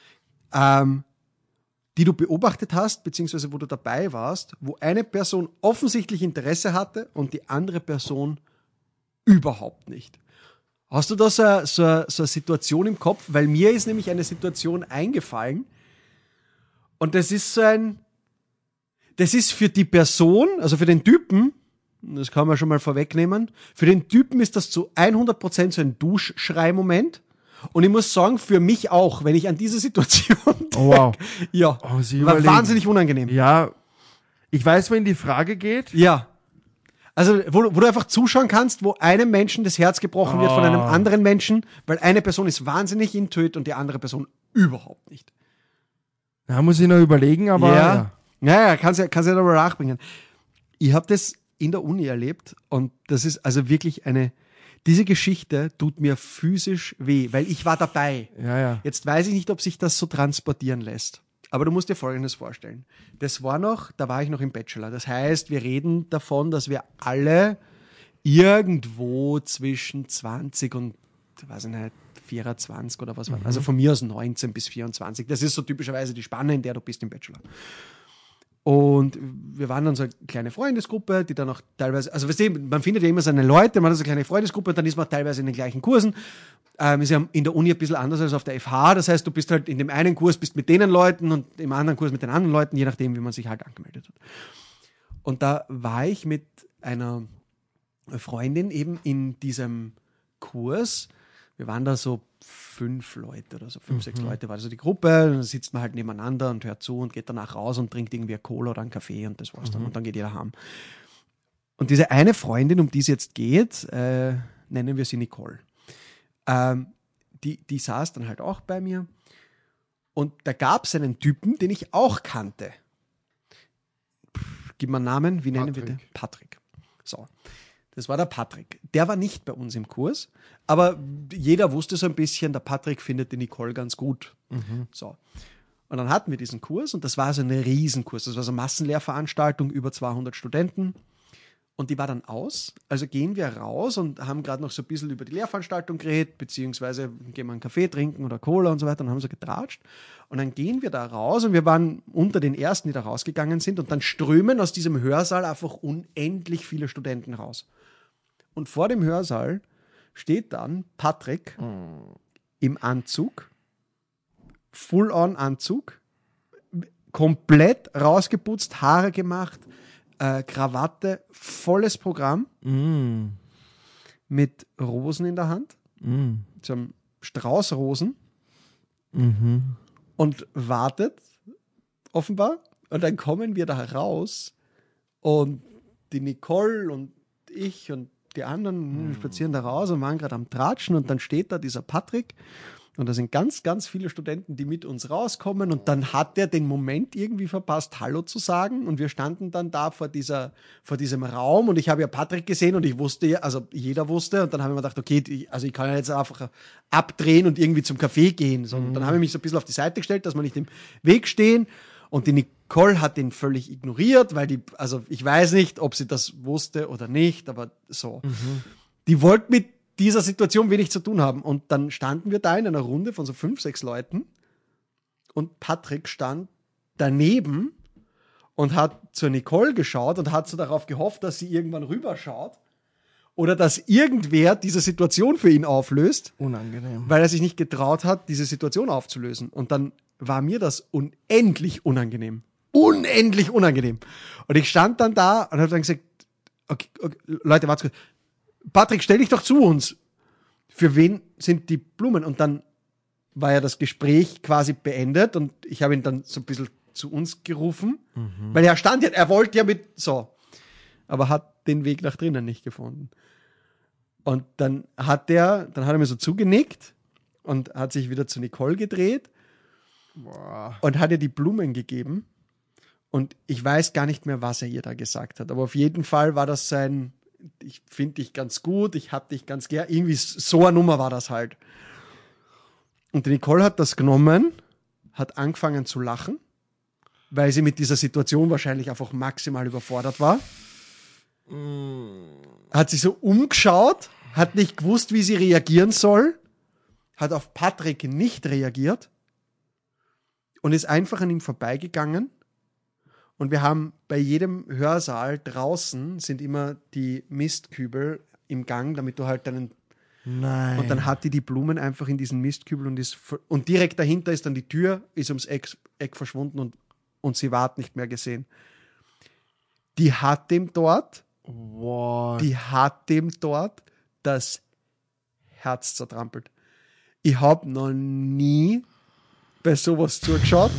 Ähm, die du beobachtet hast, beziehungsweise wo du dabei warst, wo eine Person offensichtlich Interesse hatte und die andere Person überhaupt nicht. Hast du da so eine, so eine, so eine Situation im Kopf? Weil mir ist nämlich eine Situation eingefallen und das ist so ein, das ist für die Person, also für den Typen, das kann man schon mal vorwegnehmen, für den Typen ist das zu hundert Prozent so ein Duschschrei-Moment. Und ich muss sagen, für mich auch, wenn ich an diese Situation denke, Oh, wow. ja, Oh, Sie war überlegen. wahnsinnig unangenehm. Ja, ich weiß, wohin die Frage geht. Ja. Also, wo, du- wo du einfach zuschauen kannst, wo einem Menschen das Herz gebrochen wird von einem Ah. anderen Menschen, weil eine Person ist wahnsinnig intuit und die andere Person überhaupt nicht. Da muss ich noch überlegen, aber ja. Ja, ja, kannst ja, kannst ja darüber nachbringen. Ich habe das in der Uni erlebt und das ist also wirklich eine, diese Geschichte tut mir physisch weh, weil ich war dabei. Ja, ja. Jetzt weiß ich nicht, ob sich das so transportieren lässt. Aber du musst dir Folgendes vorstellen. Das war noch, da war ich noch im Bachelor. Das heißt, wir reden davon, dass wir alle irgendwo zwischen zwanzig und, weiß ich nicht, vierundzwanzig oder was war. Also von mir aus neunzehn bis vierundzwanzig. Das ist so typischerweise die Spanne, in der du bist im Bachelor. Und wir waren dann so eine kleine Freundesgruppe, die dann auch teilweise, also weißt du, man findet ja immer seine Leute, man hat so eine kleine Freundesgruppe und dann ist man teilweise in den gleichen Kursen. Ähm, ist ja in der Uni ein bisschen anders als auf der F H, das heißt, du bist halt in dem einen Kurs bist mit denen Leuten und im anderen Kurs mit den anderen Leuten, je nachdem, wie man sich halt angemeldet hat. Und da war ich mit einer Freundin eben in diesem Kurs. Wir waren da so fünf Leute oder so, fünf, sechs Leute war also die Gruppe. Dann sitzt man halt nebeneinander und hört zu und geht danach raus und trinkt irgendwie eine Cola oder einen Kaffee und das war's dann. Und dann geht jeder heim. Und diese eine Freundin, um die es jetzt geht, äh, nennen wir sie Nicole. Ähm, die, die saß dann halt auch bei mir. Und da gab es einen Typen, den ich auch kannte. Pff, gib mal einen Namen, wie nennen wir den? Patrick. So. Das war der Patrick. Der war nicht bei uns im Kurs, aber jeder wusste so ein bisschen, der Patrick findet die Nicole ganz gut. So. Und dann hatten wir diesen Kurs und das war so ein Riesenkurs. Das war so eine Massenlehrveranstaltung, über zweihundert Studenten. Und die war dann aus. Also gehen wir raus und haben gerade noch so ein bisschen über die Lehrveranstaltung geredet, beziehungsweise gehen wir einen Kaffee trinken oder Cola und so weiter und haben so getratscht. Und dann gehen wir da raus und wir waren unter den Ersten, die da rausgegangen sind und dann strömen aus diesem Hörsaal einfach unendlich viele Studenten raus. Und vor dem Hörsaal steht dann Patrick im Anzug, Full-on-Anzug, komplett rausgeputzt, Haare gemacht, äh, Krawatte, volles Programm Mm. mit Rosen in der Hand, Mm. so einem Strauß Rosen Mhm. und wartet offenbar. Und dann kommen wir da raus und die Nicole und ich und die anderen spazieren da raus und waren gerade am Tratschen und dann steht da dieser Patrick und da sind ganz, ganz viele Studenten, die mit uns rauskommen und dann hat der den Moment irgendwie verpasst, Hallo zu sagen und wir standen dann da vor dieser, vor diesem Raum und ich habe ja Patrick gesehen und ich wusste ja, also jeder wusste und dann haben wir gedacht, okay, die, also ich kann ja jetzt einfach abdrehen und irgendwie zum Café gehen, so, und dann habe ich mich so ein bisschen auf die Seite gestellt, dass wir nicht im Weg stehen und die Nicole hat den völlig ignoriert, weil die, also ich weiß nicht, ob sie das wusste oder nicht, aber so. Mhm. Die wollte mit dieser Situation wenig zu tun haben. Und dann standen wir da in einer Runde von so fünf, sechs Leuten und Patrick stand daneben und hat zur Nicole geschaut und hat so darauf gehofft, dass sie irgendwann rüberschaut oder dass irgendwer diese Situation für ihn auflöst, Unangenehm. weil er sich nicht getraut hat, diese Situation aufzulösen. Und dann war mir das unendlich unangenehm. Unendlich unangenehm. Und ich stand dann da und habe dann gesagt, okay, okay, Leute, warte kurz. Patrick, stell dich doch zu uns. Für wen sind die Blumen? Und dann war ja das Gespräch quasi beendet und ich habe ihn dann so ein bisschen zu uns gerufen, mhm. weil er stand ja, er wollte ja mit, so, aber hat den Weg nach drinnen nicht gefunden. Und dann hat er, dann hat er mir so zugenickt und hat sich wieder zu Nicole gedreht Boah. und hat ihr die Blumen gegeben. Und ich weiß gar nicht mehr, was er ihr da gesagt hat. Aber auf jeden Fall war das sein, ich finde dich ganz gut, ich hab dich ganz gern. Irgendwie so eine Nummer war das halt. Und die Nicole hat das genommen, hat angefangen zu lachen, weil sie mit dieser Situation wahrscheinlich einfach maximal überfordert war. Hat sich so umgeschaut, hat nicht gewusst, wie sie reagieren soll, hat auf Patrick nicht reagiert und ist einfach an ihm vorbeigegangen. Und wir haben bei jedem Hörsaal draußen sind immer die Mistkübel im Gang, damit du halt deinen... Nein. Und dann hat die die Blumen einfach in diesen Mistkübel und ist... Und direkt dahinter ist dann die Tür, ist ums Eck, Eck verschwunden und, und sie war nicht mehr gesehen. Die hat dem dort... What? Die hat dem dort das Herz zertrampelt. Ich habe noch nie bei sowas zugeschaut.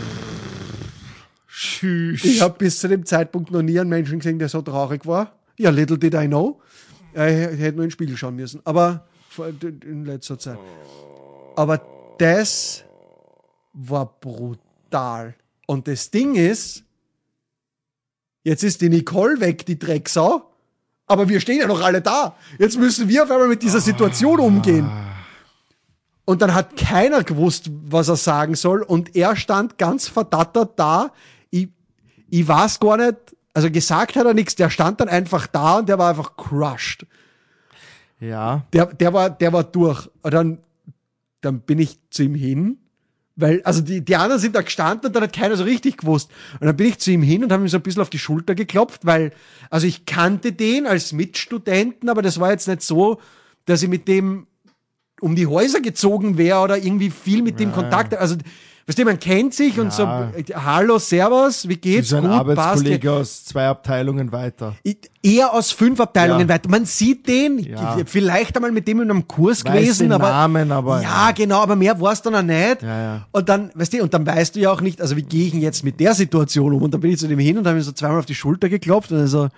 Schüss. Ich habe bis zu dem Zeitpunkt noch nie einen Menschen gesehen, der so traurig war. Ja, little did I know. Ich hätte nur in den Spiegel schauen müssen. Aber in letzter Zeit. Aber das war brutal. Und das Ding ist, jetzt ist die Nicole weg, die Drecksau. Aber wir stehen ja noch alle da. Jetzt müssen wir auf einmal mit dieser Situation umgehen. Und dann hat keiner gewusst, was er sagen soll. Und er stand ganz verdattert da. Ich, ich weiß gar nicht, also gesagt hat er nichts. Der stand dann einfach da und der war einfach crushed. Ja. Der, der, war, der war durch. Und dann, dann bin ich zu ihm hin. Weil, also die, die anderen sind da gestanden und dann hat keiner so richtig gewusst. Und dann bin ich zu ihm hin und habe ihm so ein bisschen auf die Schulter geklopft, weil, also ich kannte den als Mitstudenten, aber das war jetzt nicht so, dass ich mit dem um die Häuser gezogen wäre oder irgendwie viel mit ja. dem Kontakt. Also, weißt du, man kennt sich ja. und so, hallo, servus, wie geht's? Das ist ein Gut, Arbeitskollege passt. aus zwei Abteilungen weiter. Eher aus fünf Abteilungen Ja. weiter. Man sieht den, Ja. vielleicht einmal mit dem in einem Kurs Weiß gewesen, den aber, Namen, aber ja, genau, aber mehr war es dann auch nicht. Ja, ja. Und dann, weißt du, und dann weißt du ja auch nicht, also wie gehe ich denn jetzt mit der Situation um? Und dann bin ich zu dem hin und habe ihm so zweimal auf die Schulter geklopft und er so,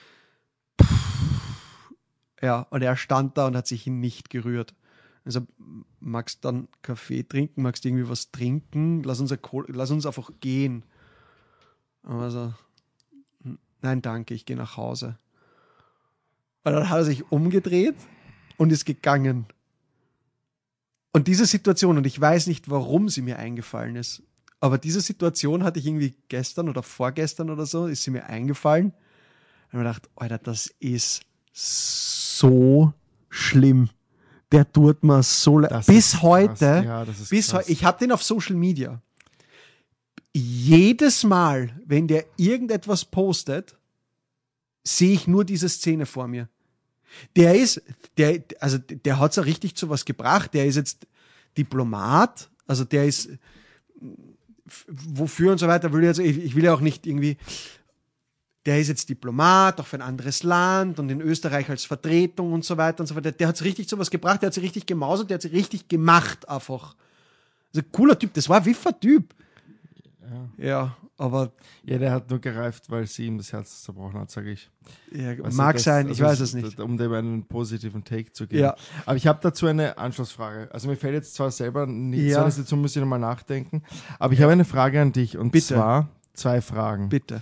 ja, und er stand da und hat sich nicht gerührt. Also, magst du dann Kaffee trinken? Magst du irgendwie was trinken? Lass uns, lass uns einfach gehen. Aber so, nein, danke, ich gehe nach Hause. Und dann hat er sich umgedreht und ist gegangen. Und diese Situation, und ich weiß nicht, warum sie mir eingefallen ist, aber diese Situation hatte ich irgendwie gestern oder vorgestern oder so, ist sie mir eingefallen. Und ich habe mir gedacht, Alter, das ist so schlimm. Der tut mir so leid. Bis heute, ja, das ist bis krass. heute, ich habe den auf Social Media. Jedes Mal, wenn der irgendetwas postet, sehe ich nur diese Szene vor mir. Der ist, der, also der hat's ja richtig zu was gebracht. Der ist jetzt Diplomat, also der ist f- wofür und so weiter, will ich, also, ich, ich will ja auch nicht irgendwie, der ist jetzt Diplomat, auch für ein anderes Land und in Österreich als Vertretung und so weiter und so weiter. Der hat richtig sowas gebracht, der hat sich richtig gemausert, der hat sich richtig gemacht einfach. Also cooler Typ, das war ein wiffer Typ. Ja. Ja, aber Ja, der hat nur gereift, weil sie ihm das Herz zerbrochen hat, sage ich. ja, Weißt du, mag das- sein, ich also weiß das- es nicht. Um dem einen positiven Take zu geben. Ja. Aber ich habe dazu eine Anschlussfrage. Also mir fällt jetzt zwar selber nicht, Ja. so eine Situation muss ich nochmal nachdenken, aber ich habe eine Frage an dich und Bitte. zwar zwei Fragen. Bitte.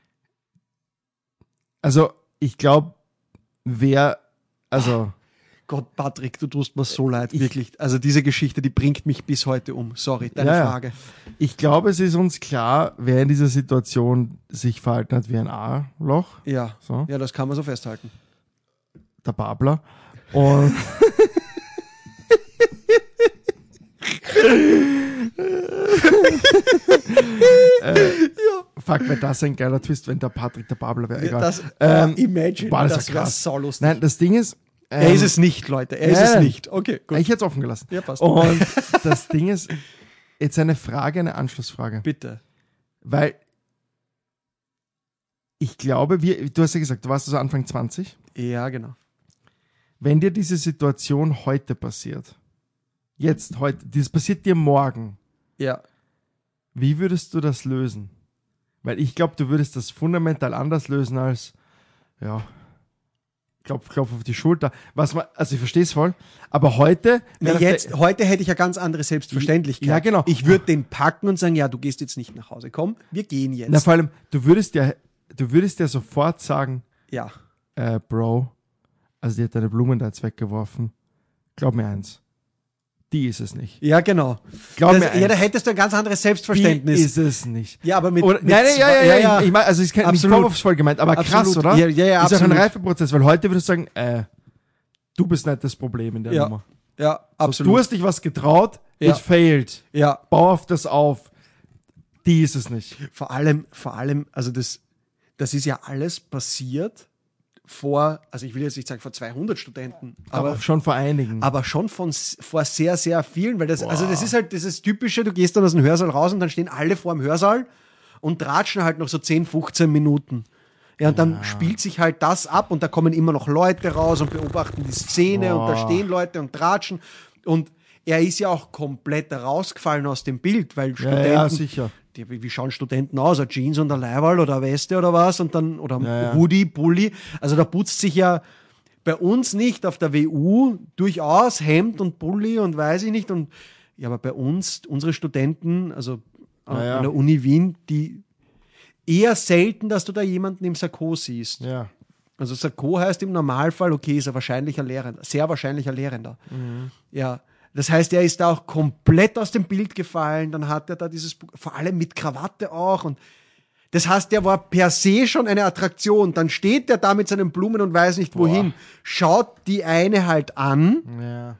Also ich glaube, wer, also Gott, Patrick, du tust mir so leid, Ich- wirklich. Also diese Geschichte, die bringt mich bis heute um. Sorry, deine Ja, ja. Frage. ich glaube, es ist uns klar, wer in dieser Situation sich verhalten hat wie ein A-Loch, Ja. so, Ja, das kann man so festhalten. der Babler. Und äh, Fuck, wäre das ein geiler Twist, wenn der Patrick der Babler wäre. Egal. Das, Ähm, oh, imagine, boah, das das wär wäre krass. saulustig. Nein, das Ding ist, ähm, Er ist es nicht, Leute. Er ist nein, es nein. nicht. Okay, gut. ich hätte es offen gelassen. Ja, passt. Und das Ding ist, jetzt eine Frage, eine Anschlussfrage. Bitte. Weil ich glaube, wir, du hast ja gesagt, du warst so Anfang zwanzig. Ja, genau. Wenn dir diese Situation heute passiert, jetzt, heute, das passiert dir morgen, Ja. wie würdest du das lösen? Weil ich glaube, du würdest das fundamental anders lösen als, ja, klopf, klopf auf die Schulter. Was man, also ich verstehe es voll, aber heute, Na, wäre jetzt, heute hätte ich eine ganz andere Selbstverständlichkeit. Ja, genau. Ich würde den packen und sagen, ja, du gehst jetzt nicht nach Hause. Komm, wir gehen jetzt. na, vor allem, du würdest ja, du würdest ja sofort sagen, ja. äh, Bro, also die hat deine Blumen da jetzt weggeworfen. Glaub mir eins, die ist es nicht. Ja, genau. Glaub Das, mir eins, ja, da hättest du ein ganz anderes Selbstverständnis. die ist es nicht. Ja, aber mit, Oder, mit nein, nein, ja, ja, ja, ja, ich meine, also ich kenne nicht Absolut. vorwurfsvoll gemeint, aber krass, Absolut. oder? Ja, ja, ja, ist auch ein absolut. Reifeprozess, weil heute würdest du sagen, äh, du bist nicht das Problem in der Ja, Nummer. ja, So, absolut. du hast dich was getraut, Ja. it failed. ja, Bau auf das auf. Die ist es nicht. vor allem, vor allem, also das, das ist ja alles passiert vor, also ich will jetzt nicht sagen vor zweihundert Studenten, Aber, aber, schon vor einigen. aber schon von, s- vor sehr, sehr vielen, weil das, also das ist halt dieses typische, du gehst dann aus dem Hörsaal raus und dann stehen alle vor dem Hörsaal und tratschen halt noch so zehn, fünfzehn Minuten. Ja, und dann spielt sich halt das ab und da kommen immer noch Leute raus und beobachten die Szene und da Boah. stehen Leute und tratschen und er ist ja auch komplett rausgefallen aus dem Bild, weil ja, Studenten, ja, sicher. die, wie wie schauen Studenten aus? Eine Jeans und ein Leiberl oder eine Weste oder was? Und dann, oder Ja, ja. Hoodie, Pulli. Also da putzt sich ja bei uns nicht, auf der W U durchaus Hemd und Pulli und weiß ich nicht. Und ja, aber bei uns, unsere Studenten, also an Ja, ja. an der Uni Wien, die eher selten, dass du da jemanden im Sakko siehst. Ja. Also Sakko heißt im Normalfall, okay, ist er wahrscheinlicher Lehrender, sehr wahrscheinlicher Lehrender. Mhm. Ja, das heißt, er ist da auch komplett aus dem Bild gefallen, dann hat er da dieses, Bu- vor allem mit Krawatte auch und das heißt, der war per se schon eine Attraktion. Dann steht der da mit seinen Blumen und weiß nicht wohin, schaut die eine halt an. Ja.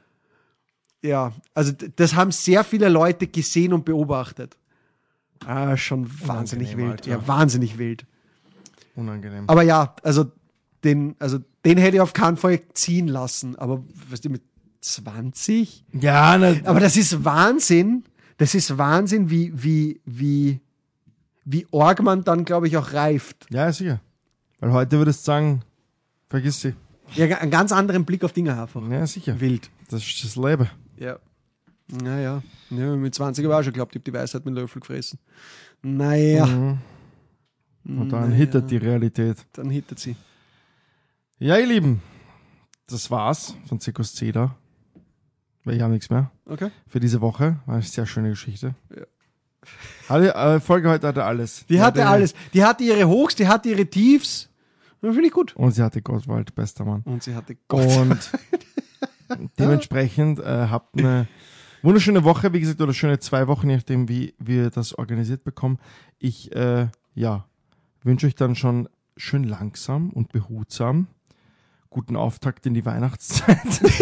Ja, also d- das haben sehr viele Leute gesehen und beobachtet. Ah, schon wahnsinnig Unangenehm, wild. Alter. Ja, wahnsinnig wild. Unangenehm. Aber ja, also den, also den hätte ich auf keinen Fall ziehen lassen. Aber weißt du, mit zwanzig? Ja, na, Aber das ist Wahnsinn. Das ist Wahnsinn, wie, wie, wie, wie arg man dann, glaube ich, auch reift. ja, sicher. Weil heute würdest du sagen, vergiss sie. Ja, einen ganz anderen Blick auf Dinge einfach. Ja, sicher. Wild. Das ist das Leben. Ja. Naja. Ja, mit zwanzig habe ich auch schon geglaubt, ich habe die Weisheit mit Löffel gefressen. Naja, Mhm. Und dann Naja. hittert die Realität. dann hittet sie. Ja, ihr Lieben, das war's von Zirkus Zeder. Weil ich habe nichts mehr Okay. für diese Woche. War eine sehr schöne Geschichte. Ja. Alle, äh, Folge heute hatte alles. Die hatte alles. Die hatte ihre Hochs, die hatte ihre Tiefs. Das finde ich gut. Und sie hatte Gottwald, bester Mann. Und sie hatte Gott. Und dementsprechend äh, habt eine wunderschöne Woche, wie gesagt, oder schöne zwei Wochen, je nachdem, wie wir das organisiert bekommen. Ich äh, ja, wünsche euch dann schon schön langsam und behutsam guten Auftakt in die Weihnachtszeit.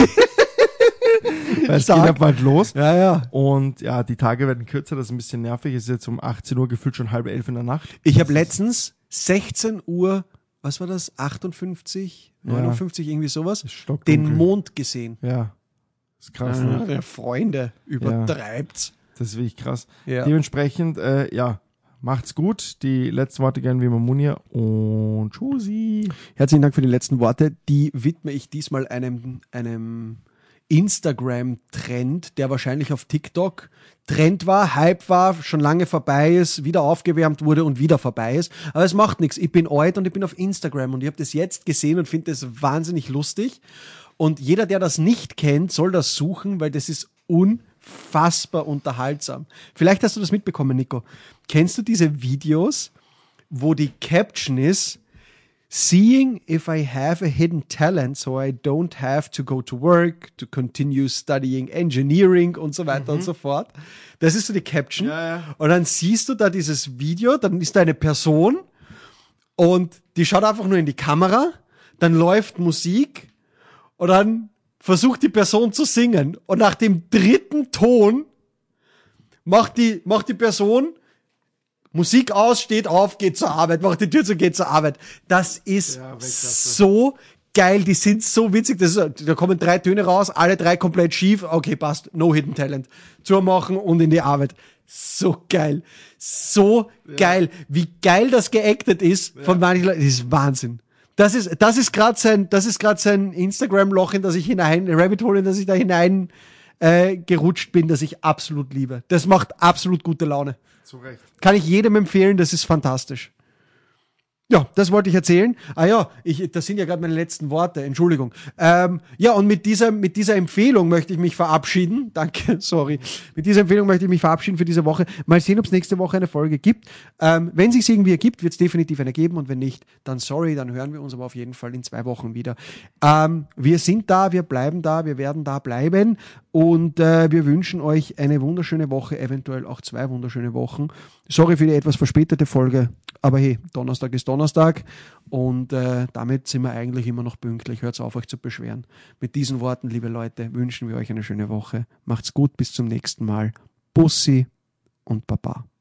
Weil es geht Stark. ja bald los. Ja, ja. Und ja, die Tage werden kürzer, das ist ein bisschen nervig. Es ist jetzt um achtzehn Uhr gefühlt schon halb elf in der Nacht. Ich habe letztens sechzehn Uhr, was war das? achtundfünfzig, Ja. neunundfünfzig, irgendwie sowas, Es ist stockdunkel. den Mond gesehen. Ja, ist krass. Ja, Ne? ja, Freunde, übertreibt's. Das ist wirklich krass. Ja. Dementsprechend, äh, ja, macht's gut. Die letzten Worte gerne wie Mamunia und Tschüssi. Herzlichen Dank für die letzten Worte. Die widme ich diesmal einem, einem Instagram-Trend, der wahrscheinlich auf TikTok Trend war, Hype war, schon lange vorbei ist, wieder aufgewärmt wurde und wieder vorbei ist. Aber es macht nichts. Ich bin alt und ich bin auf Instagram und ich habe das jetzt gesehen und finde das wahnsinnig lustig. Und jeder, der das nicht kennt, soll das suchen, weil das ist unfassbar unterhaltsam. Vielleicht hast du das mitbekommen, Nico. Kennst du diese Videos, wo die Caption ist, Seeing if I have a hidden talent, so I don't have to go to work, to continue studying engineering und so weiter mhm. und so fort. Das ist so die Caption. Ja, ja. Und dann siehst du da dieses Video, dann ist da eine Person und die schaut einfach nur in die Kamera, dann läuft Musik und dann versucht die Person zu singen. Und nach dem dritten Ton macht die, macht die Person Musik aus, steht auf, geht zur Arbeit, macht die Tür zu, geht zur Arbeit. Das ist ja, so geil, die sind so witzig. Das ist, da kommen drei Töne raus, alle drei komplett schief. Okay, passt, no hidden talent. Zurmachen und in die Arbeit. So geil. So ja. geil. Wie geil das geactet ist ja. von manchen Leuten. Das ist Wahnsinn. Das ist, das ist gerade sein, das ist gerade sein Instagram-Loch, in das ich hinein, Rabbit Hole, in das ich da hinein äh, gerutscht bin, das ich absolut liebe. Das macht absolut gute Laune. Zu Recht. Kann ich jedem empfehlen, das ist fantastisch. Ja, das wollte ich erzählen. Ah ja, ich, das sind ja gerade meine letzten Worte, Entschuldigung. Ähm, ja, und mit dieser, mit dieser Empfehlung möchte ich mich verabschieden. Danke, sorry. Mit dieser Empfehlung möchte ich mich verabschieden für diese Woche. Mal sehen, ob es nächste Woche eine Folge gibt. Ähm, wenn es sich irgendwie ergibt, wird es definitiv eine geben. Und wenn nicht, dann sorry, dann hören wir uns aber auf jeden Fall in zwei Wochen wieder. Ähm, wir sind da, wir bleiben da, wir werden da bleiben. Und äh, wir wünschen euch eine wunderschöne Woche, eventuell auch zwei wunderschöne Wochen. Sorry für die etwas verspätete Folge, aber hey, Donnerstag ist Donnerstag und äh, damit sind wir eigentlich immer noch pünktlich. Hört auf, euch zu beschweren. Mit diesen Worten, liebe Leute, wünschen wir euch eine schöne Woche. Macht's gut, bis zum nächsten Mal. Bussi und Baba.